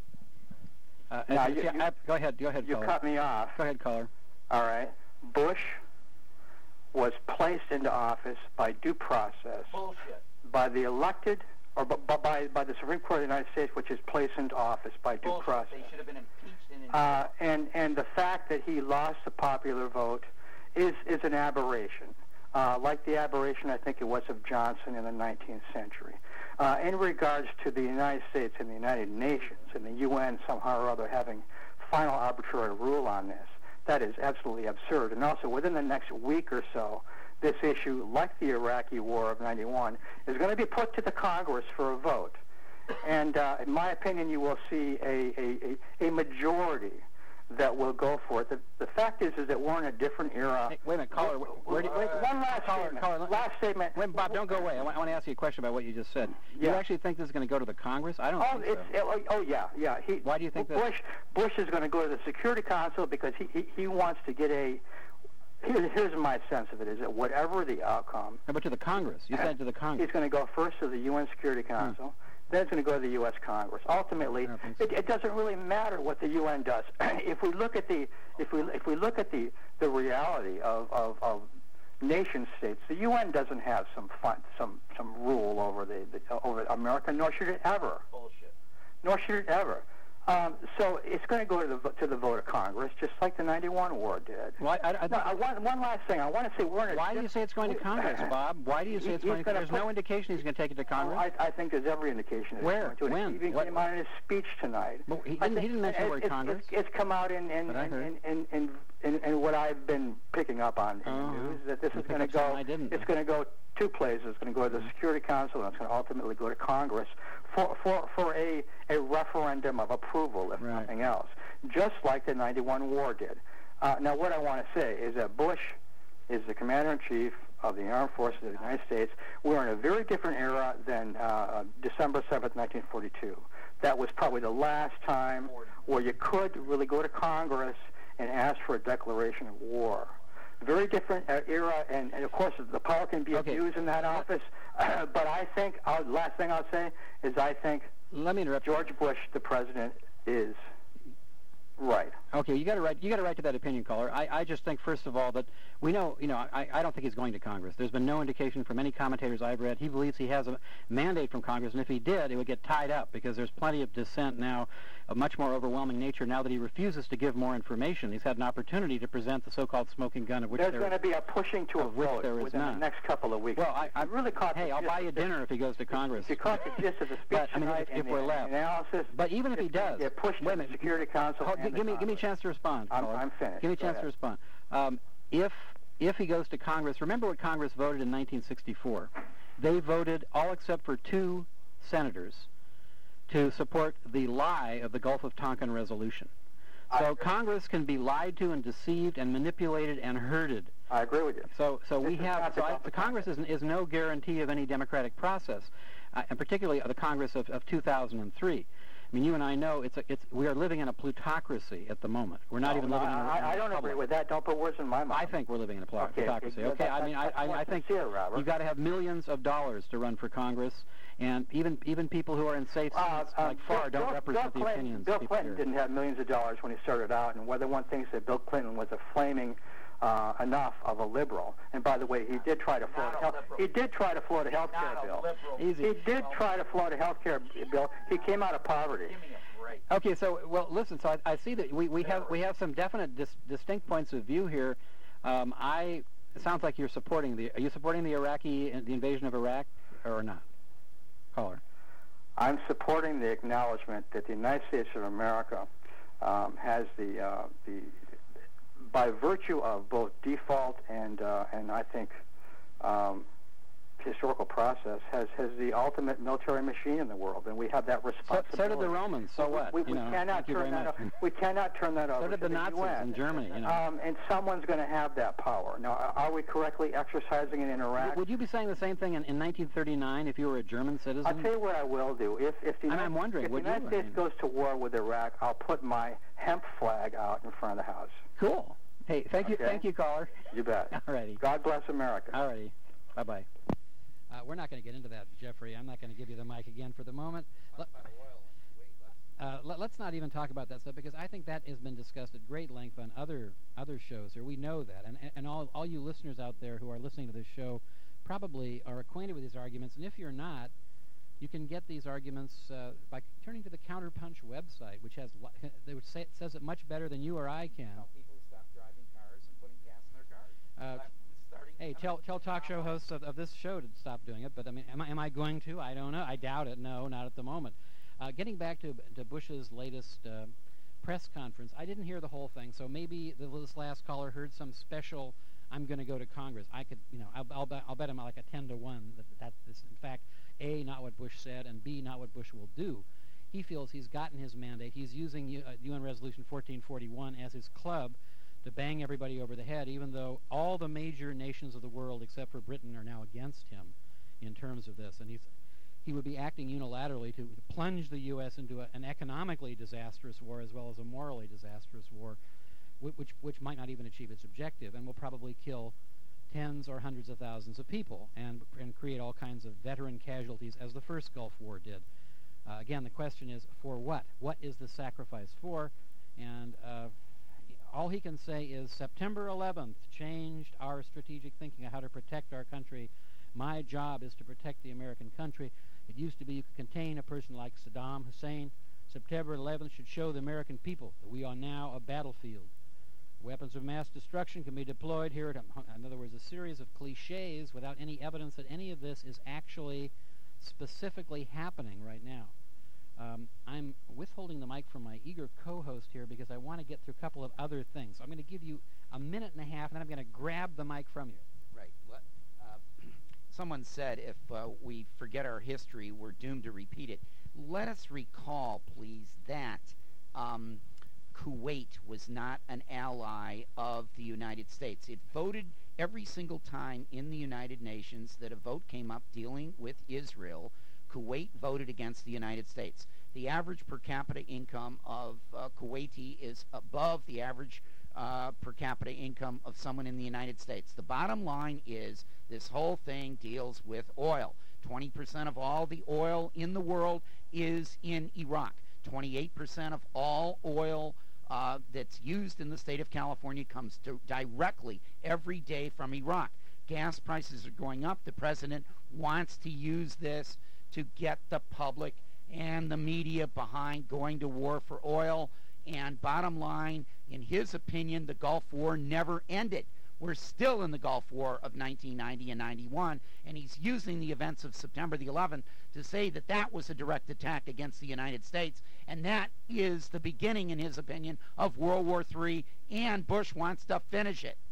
Uh, Now, uh, you- yeah, you- uh, go ahead, go ahead, You caller. cut me off. Go ahead, caller. All right. Bush was placed into office by due process. Bullshit. By the elected, or b- b- by, by the Supreme Court of the United States, which is placed into office by due process. They should have been impeached and Uh, and, and the fact that he lost the popular vote is, is an aberration, uh, like the aberration, I think it was, of Johnson in the nineteenth century. Uh, in regards to the United States and the United Nations and the U N somehow or other having final arbitrary rule on this, that is absolutely absurd. And also, within the next week or so, this issue, like the Iraqi War of ninety-one, is going to be put to the Congress for a vote. And uh, in my opinion, you will see a, a, a, a majority that will go for it. The, the fact is, is that we're in a different era. Hey, wait a minute, caller. Where, where do, Wait, one last caller, statement. caller, let- last statement. Wait, Bob, don't go away. I want, I want to ask you a question about what you just said. You Yeah. actually think this is going to go to the Congress? I don't Oh, think it's, so. oh, oh, yeah, yeah. He, Why do you think that? Bush, Bush is going to go to the Security Council because he, he, he wants to get a. Here, here's my sense of it: is that whatever the outcome, How about to the Congress? You said to the Congress. he's going to go first to the U N Security Council. Then it's going to go to the U S Congress. Ultimately, I don't think so. it, it doesn't really matter what the U N does. if we look at the if we if we look at the the reality of, of, of nation states, the U N doesn't have some fun, some some rule over the, the over America, nor should it ever. Bullshit. Nor should it ever. Um, so it's going to go to the vo- to the vote of Congress, just like the ninety-one war did. Well, I, I, No, I want, one last thing. I want to say we're in a why do you diff- say it's going to Congress, Bob? Why do you say He- it's he's going to gonna There's put- no indication he's going to take it to Congress. Oh, I, I think there's every indication that Where? he's going to. When? It even What? came out in his speech tonight. Well, he I didn't- he think- didn't mention the it- word it's, Congress. It's, it's come out in in, But I in, heard. in, in, in, in, in what I've been picking up on in Uh-huh. the news, that this You is picked going to up something go. I didn't. It's going to go two places. It's going to go to the Security Council, and it's going to ultimately go to Congress for for for a a referendum of approval, if Right. nothing else, just like the ninety-one war did. Uh, now, what I want to say is that Bush is the Commander-in-Chief of the Armed Forces of the United States. We're in a very different era than uh, December seventh, nineteen forty-two. That was probably the last time where you could really go to Congress and ask for a declaration of war. very different uh, era, and, and of course the power can be Okay. abused in that office. Uh, but I think, uh, last thing I'll say is I think Let me interrupt. George Bush, the president, is right. Okay, you got to right. You got to right to that opinion, caller. I, I just think, first of all, that we know. You know, I, I don't think he's going to Congress. There's been no indication from any commentators I've read. He believes he has a mandate from Congress, and if he did, it would get tied up because there's plenty of dissent now, of much more overwhelming nature. Now that he refuses to give more information, he's had an opportunity to present the so-called smoking gun, of which There's there going to be a pushing to a of which vote there is within none. the next couple of weeks. Well, I, I really caught. Hey, the I'll gist buy you of dinner if he goes to Congress. You caught the gist of the speech But, I mean, tonight if, if and we're the left. analysis. But even if he it's does, gonna get pushed wait a to the minute. Security Council. Hold- and give the me give me a Congress. chance to respond. I'm, caller. I'm finished. Give me a Go chance to ahead. respond. Um, if if he goes to Congress, remember what Congress voted in nineteen sixty-four. They voted, all except for two senators, to support the lie of the Gulf of Tonkin resolution. So Congress can be lied to and deceived and manipulated and herded. I agree with you. So, so we This is have. not So the I, Gulf the of Congress is, is no guarantee of any democratic process, uh, and particularly the Congress of, of two thousand three. I mean, you and I know it's a, it's we are living in a plutocracy at the moment. We're not No, even no, living in a, I, in a I don't republic. agree with that. Don't put words in my mouth. I think we're living in a plu- Okay, plutocracy. okay, Okay, that- I mean, I, that's I, more I think sincere, Robert. you've got to have millions of dollars to run for Congress, and even even people who are in safe Uh, seats uh, like Farr Bill, don't Bill, represent Bill the Clinton, opinions Bill of people Clinton here. didn't have millions of dollars when he started out, and whether one thinks that Bill Clinton was a flaming uh, enough of a liberal. And by the way, he did try to float a health. He did try to float a health care bill. Easy. He did try to float a health care bill. He came out of poverty. Okay, so well, listen. So I, I see that we, we have we have some definite dis, distinct points of view here. Um, I it sounds like you're supporting the. Are you supporting the Iraqi the invasion of Iraq or not? Caller. I'm supporting the acknowledgement that the United States of America um, has the uh, the by virtue of both default and uh, and I think um, historical process has has the ultimate military machine in the world, and we have that So, responsibility. so did the Romans. So we, what? We, you we know, cannot thank you turn very that. much. o- We cannot turn that over So did to the Nazis U S. in Germany. You know. Um, and someone's going to have that power. Now, are- are we correctly exercising it in Iraq? Would you be saying the same thing in, in nineteen thirty-nine if you were a German citizen? I'll tell you what I will do. If if the I'm- United, I'm wondering, if the would you? United I States mean- goes to war with Iraq, I'll put my hemp flag out in front of the house. Cool. Hey, thank you, Okay. thank you, caller. You bet. All righty. God bless America. All righty. Bye-bye. Uh, we're not going to get into that, Jeffrey. I'm not going to give you the mic again for the moment. Let, uh, let, let's not even talk about that stuff because I think that has been discussed at great length on other other shows here. We know that, and and all all you listeners out there who are listening to this show probably are acquainted with these arguments. And if you're not, you can get these arguments uh, by turning to the Counterpunch website, which has li- they would say, says it much better than you or I can. Tell people to stop driving cars and putting gas in their cars. Uh, Starting Hey, tell tell talk show hosts of, of this show to stop doing it. But I mean, am I am I going to? I don't know. I doubt it. No, not at the moment. Uh, getting back to to Bush's latest uh, press conference, I didn't hear the whole thing. So maybe the, this last caller heard some special. I'm going to go to Congress. I could, you know, I'll, I'll bet I'll bet him like a ten to one that that is in fact A, not what Bush said, and B, not what Bush will do. He feels he's gotten his mandate. He's using U, uh, U N Resolution fourteen forty-one as his club to bang everybody over the head, even though all the major nations of the world, except for Britain, are now against him in terms of this. And he's, he would be acting unilaterally to plunge the U S into a, an economically disastrous war as well as a morally disastrous war, whi- which, which might not even achieve its objective and will probably kill tens or hundreds of thousands of people and, and create all kinds of veteran casualties as the first Gulf War did. Uh, again, the question is, for what? What is the sacrifice for? And uh, all he can say is September eleventh changed our strategic thinking of how to protect our country. My job is to protect the American country. It used to be you could contain a person like Saddam Hussein. September eleventh should show the American people that we are now a battlefield. Weapons of mass destruction can be deployed here. At, in other words, a series of cliches without any evidence that any of this is actually specifically happening right now. Um, I'm withholding the mic from my eager co-host here because I want to get through a couple of other things. So I'm going to give you a minute and a half, and then I'm going to grab the mic from you. Right. Let, uh, someone said if uh, we forget our history, we're doomed to repeat it. Let us recall, please, that um, Kuwait was not an ally of the United States. It voted every single time in the United Nations that a vote came up dealing with Israel. Kuwait voted against the United States. The average per capita income of uh, Kuwaiti is above the average uh, per capita income of someone in the United States. The bottom line is this whole thing deals with oil. twenty percent of all the oil in the world is in Iraq. twenty-eight percent of all oil uh, that's used in the state of California comes to directly every day from Iraq. Gas prices are going up. The president wants to use this to get the public and the media behind going to war for oil. And bottom line, in his opinion, the Gulf War never ended. We're still in the Gulf War of nineteen ninety and ninety-one, and he's using the events of September the eleventh to say that that was a direct attack against the United States, and that is the beginning, in his opinion, of World War Three, and Bush wants to finish it.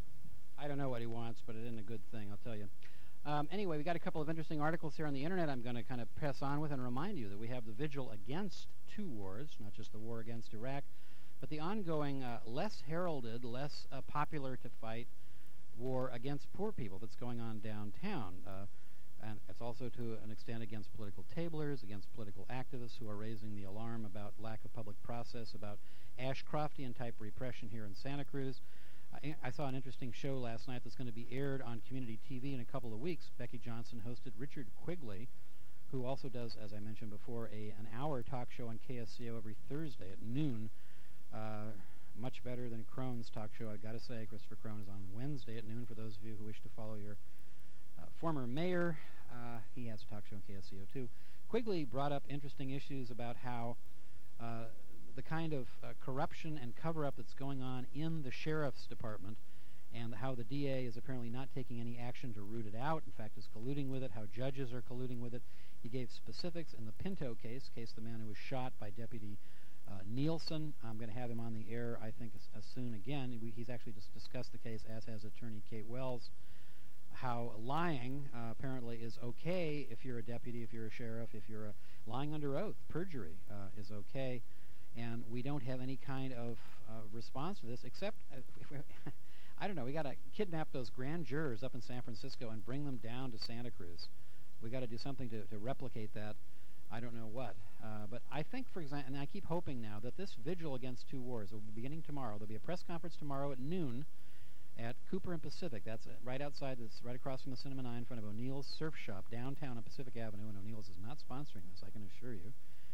I don't know what he wants, but it isn't a good thing, I'll tell you. Um, anyway, we got a couple of interesting articles here on the internet I'm going to kind of press on with and remind you that we have the vigil against two wars, not just the war against Iraq, but the ongoing, uh, less heralded, less uh, popular to fight war against poor people that's going on downtown. Uh, and it's also to an extent against political tablers, against political activists who are raising the alarm about lack of public process, about Ashcroftian-type repression here in Santa Cruz. I, I saw an interesting show last night that's going to be aired on community T V in a couple of weeks. Becky Johnson hosted Richard Quigley, who also does, as I mentioned before, a an hour talk show on K S C O every Thursday at noon. Uh, much better than Crone's talk show, I've got to say. Christopher Crone is on Wednesday at noon for those of you who wish to follow your uh, former mayor. Uh, he has a talk show on K S C O too. Quigley brought up interesting issues about how uh, the kind of uh, corruption and cover-up that's going on in the sheriff's department, and how the D A is apparently not taking any action to root it out, in fact is colluding with it, how judges are colluding with it. He gave specifics in the Pinto case, case the man who was shot by Deputy uh, Nielsen. I'm going to have him on the air, I think, as, as soon again. We, he's actually just discussed the case, as has attorney Kate Wells, how lying uh, apparently is okay if you're a deputy, if you're a sheriff, if you're a, lying under oath, perjury uh, is okay. And we don't have any kind of uh, response to this, except, uh, if we I don't know, we got to kidnap those grand jurors up in San Francisco and bring them down to Santa Cruz. We got to do something to, to replicate that. I don't know what. Uh, but I think, for example, and I keep hoping now that this vigil against two wars will be beginning tomorrow. There'll be a press conference tomorrow at noon at Cooper and Pacific. That's uh, right outside, this, right across from the Cinema Nine in front of O'Neill's Surf Shop downtown on Pacific Avenue. And O'Neill's is not sponsoring this, I can assure you.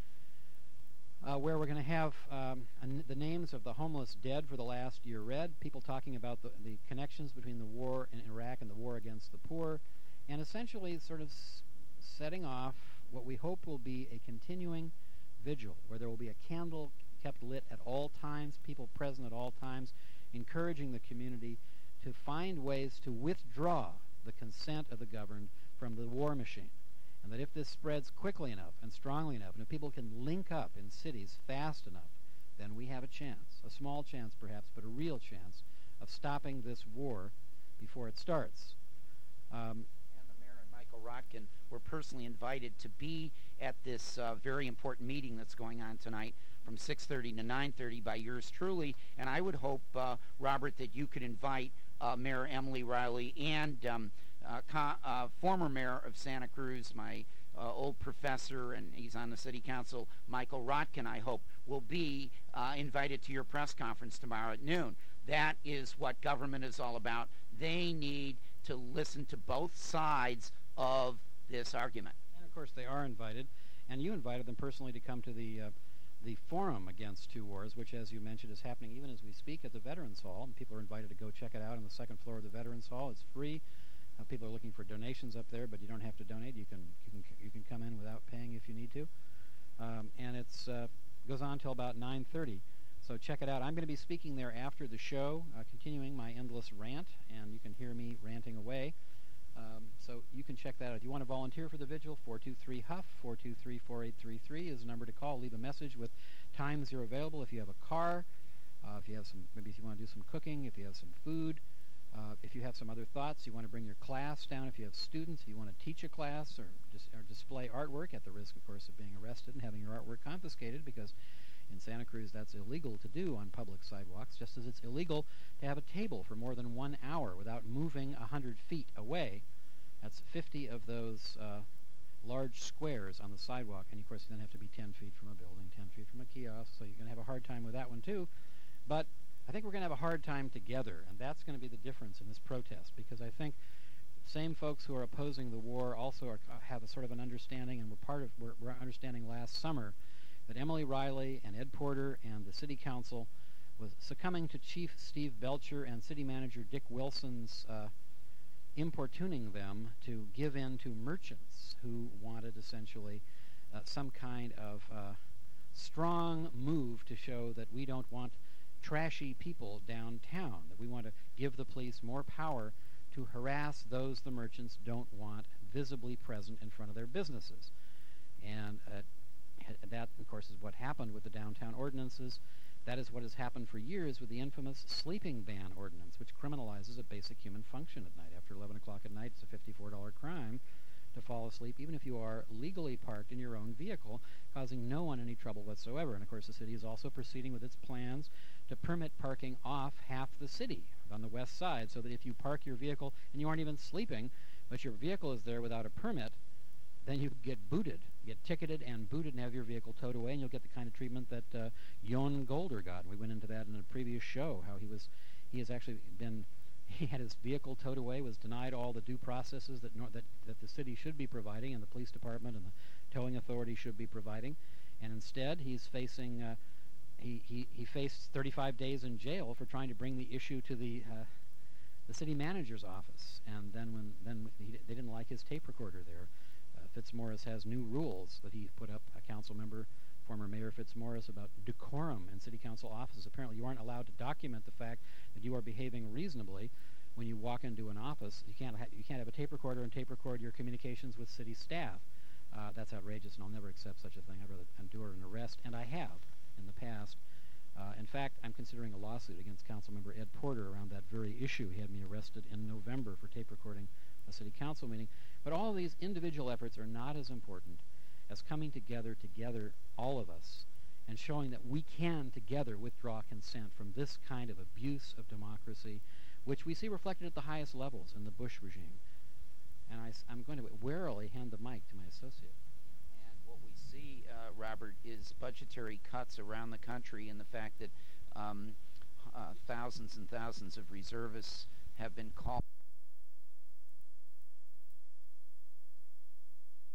Uh, where we're going to have um, n- the names of the homeless dead for the last year read, people talking about the, the connections between the war in Iraq and the war against the poor, and essentially sort of s- setting off what we hope will be a continuing vigil, where there will be a candle kept lit at all times, people present at all times, encouraging the community to find ways to withdraw the consent of the governed from the war machine. And that if this spreads quickly enough and strongly enough, and if people can link up in cities fast enough, then we have a chance, a small chance perhaps, but a real chance of stopping this war before it starts. Um, and the mayor and Michael Rotkin were personally invited to be at this uh, very important meeting that's going on tonight from six thirty to nine thirty by yours truly. And I would hope, uh, Robert, that you could invite uh, Mayor Emily Riley and um, Uh, co- uh, former mayor of Santa Cruz, my uh, old professor, and he's on the city council, Michael Rotkin, I hope, will be uh, invited to your press conference tomorrow at noon. That is what government is all about. They need to listen to both sides of this argument. And of course they are invited, and you invited them personally to come to the uh, the forum against two wars, which, as you mentioned, is happening even as we speak at the Veterans Hall, and people are invited to go check it out on the second floor of the Veterans Hall. It's free. Uh, people are looking for donations up there, but you don't have to donate. You can you can you can come in without paying if you need to, um, and it's uh, goes on till about nine thirty. So check it out. I'm going to be speaking there after the show, uh, continuing my endless rant, and you can hear me ranting away. Um, so you can check that out. If you want to volunteer for the vigil, four two three H U F, four two three, four eight three three is the number to call. Leave a message with times you're available. If you have a car, uh, if you have some, maybe if you want to do some cooking, if you have some food. Uh, if you have some other thoughts, you want to bring your class down, if you have students, if you want to teach a class or, dis- or display artwork, at the risk, of course, of being arrested and having your artwork confiscated, because in Santa Cruz that's illegal to do on public sidewalks, just as it's illegal to have a table for more than one hour without moving one hundred feet away. That's fifty of those uh, large squares on the sidewalk, and of course you then have to be ten feet from a building, ten feet from a kiosk, so you're going to have a hard time with that one too. But I think we're going to have a hard time together, and that's going to be the difference in this protest, because I think same folks who are opposing the war also are, uh, have a sort of an understanding, and we're part of we're, we're understanding last summer that Emily Riley and Ed Porter and the city council was succumbing to Chief Steve Belcher and city manager Dick Wilson's uh, importuning them to give in to merchants who wanted essentially uh, some kind of uh, strong move to show that we don't want trashy people downtown, that we want to give the police more power to harass those the merchants don't want visibly present in front of their businesses. And uh, that, of course, is what happened with the downtown ordinances. That is what has happened for years with the infamous sleeping ban ordinance, which criminalizes a basic human function at night. After eleven o'clock at night, it's a fifty-four dollar crime to fall asleep, even if you are legally parked in your own vehicle, causing no one any trouble whatsoever. And, of course, the city is also proceeding with its plans to permit parking off half the city on the west side, so that if you park your vehicle and you aren't even sleeping, but your vehicle is there without a permit, then you get booted, get ticketed and booted and have your vehicle towed away, and you'll get the kind of treatment that uh, Jon Golder got. And we went into that in a previous show, how he was, he has actually been, he had his vehicle towed away, was denied all the due processes that, nor- that, that the city should be providing, and the police department and the towing authority should be providing, and instead he's facing, uh, he, he, he faced thirty-five days in jail for trying to bring the issue to the uh, the city manager's office, and then when then he, they didn't like his tape recorder there. Uh, Fitzmaurice has new rules that he put up, a council member, former Mayor Fitzmaurice, about decorum in city council offices. Apparently you aren't allowed to document the fact that you are behaving reasonably when you walk into an office. You can't, ha- you can't have a tape recorder and tape record your communications with city staff. Uh, that's outrageous, and I'll never accept such a thing. I'd rather endure an arrest, and I have in the past. Uh, in fact, I'm considering a lawsuit against Councilmember Ed Porter around that very issue. He had me arrested in November for tape recording a city council meeting. But all of these individual efforts are not as important as coming together, together, all of us, and showing that we can together withdraw consent from this kind of abuse of democracy, which we see reflected at the highest levels in the Bush regime. And I, am going to warily hand the mic to my associate. And what we see, uh, Robert, is budgetary cuts around the country, and the fact that um, uh, thousands and thousands of reservists have been called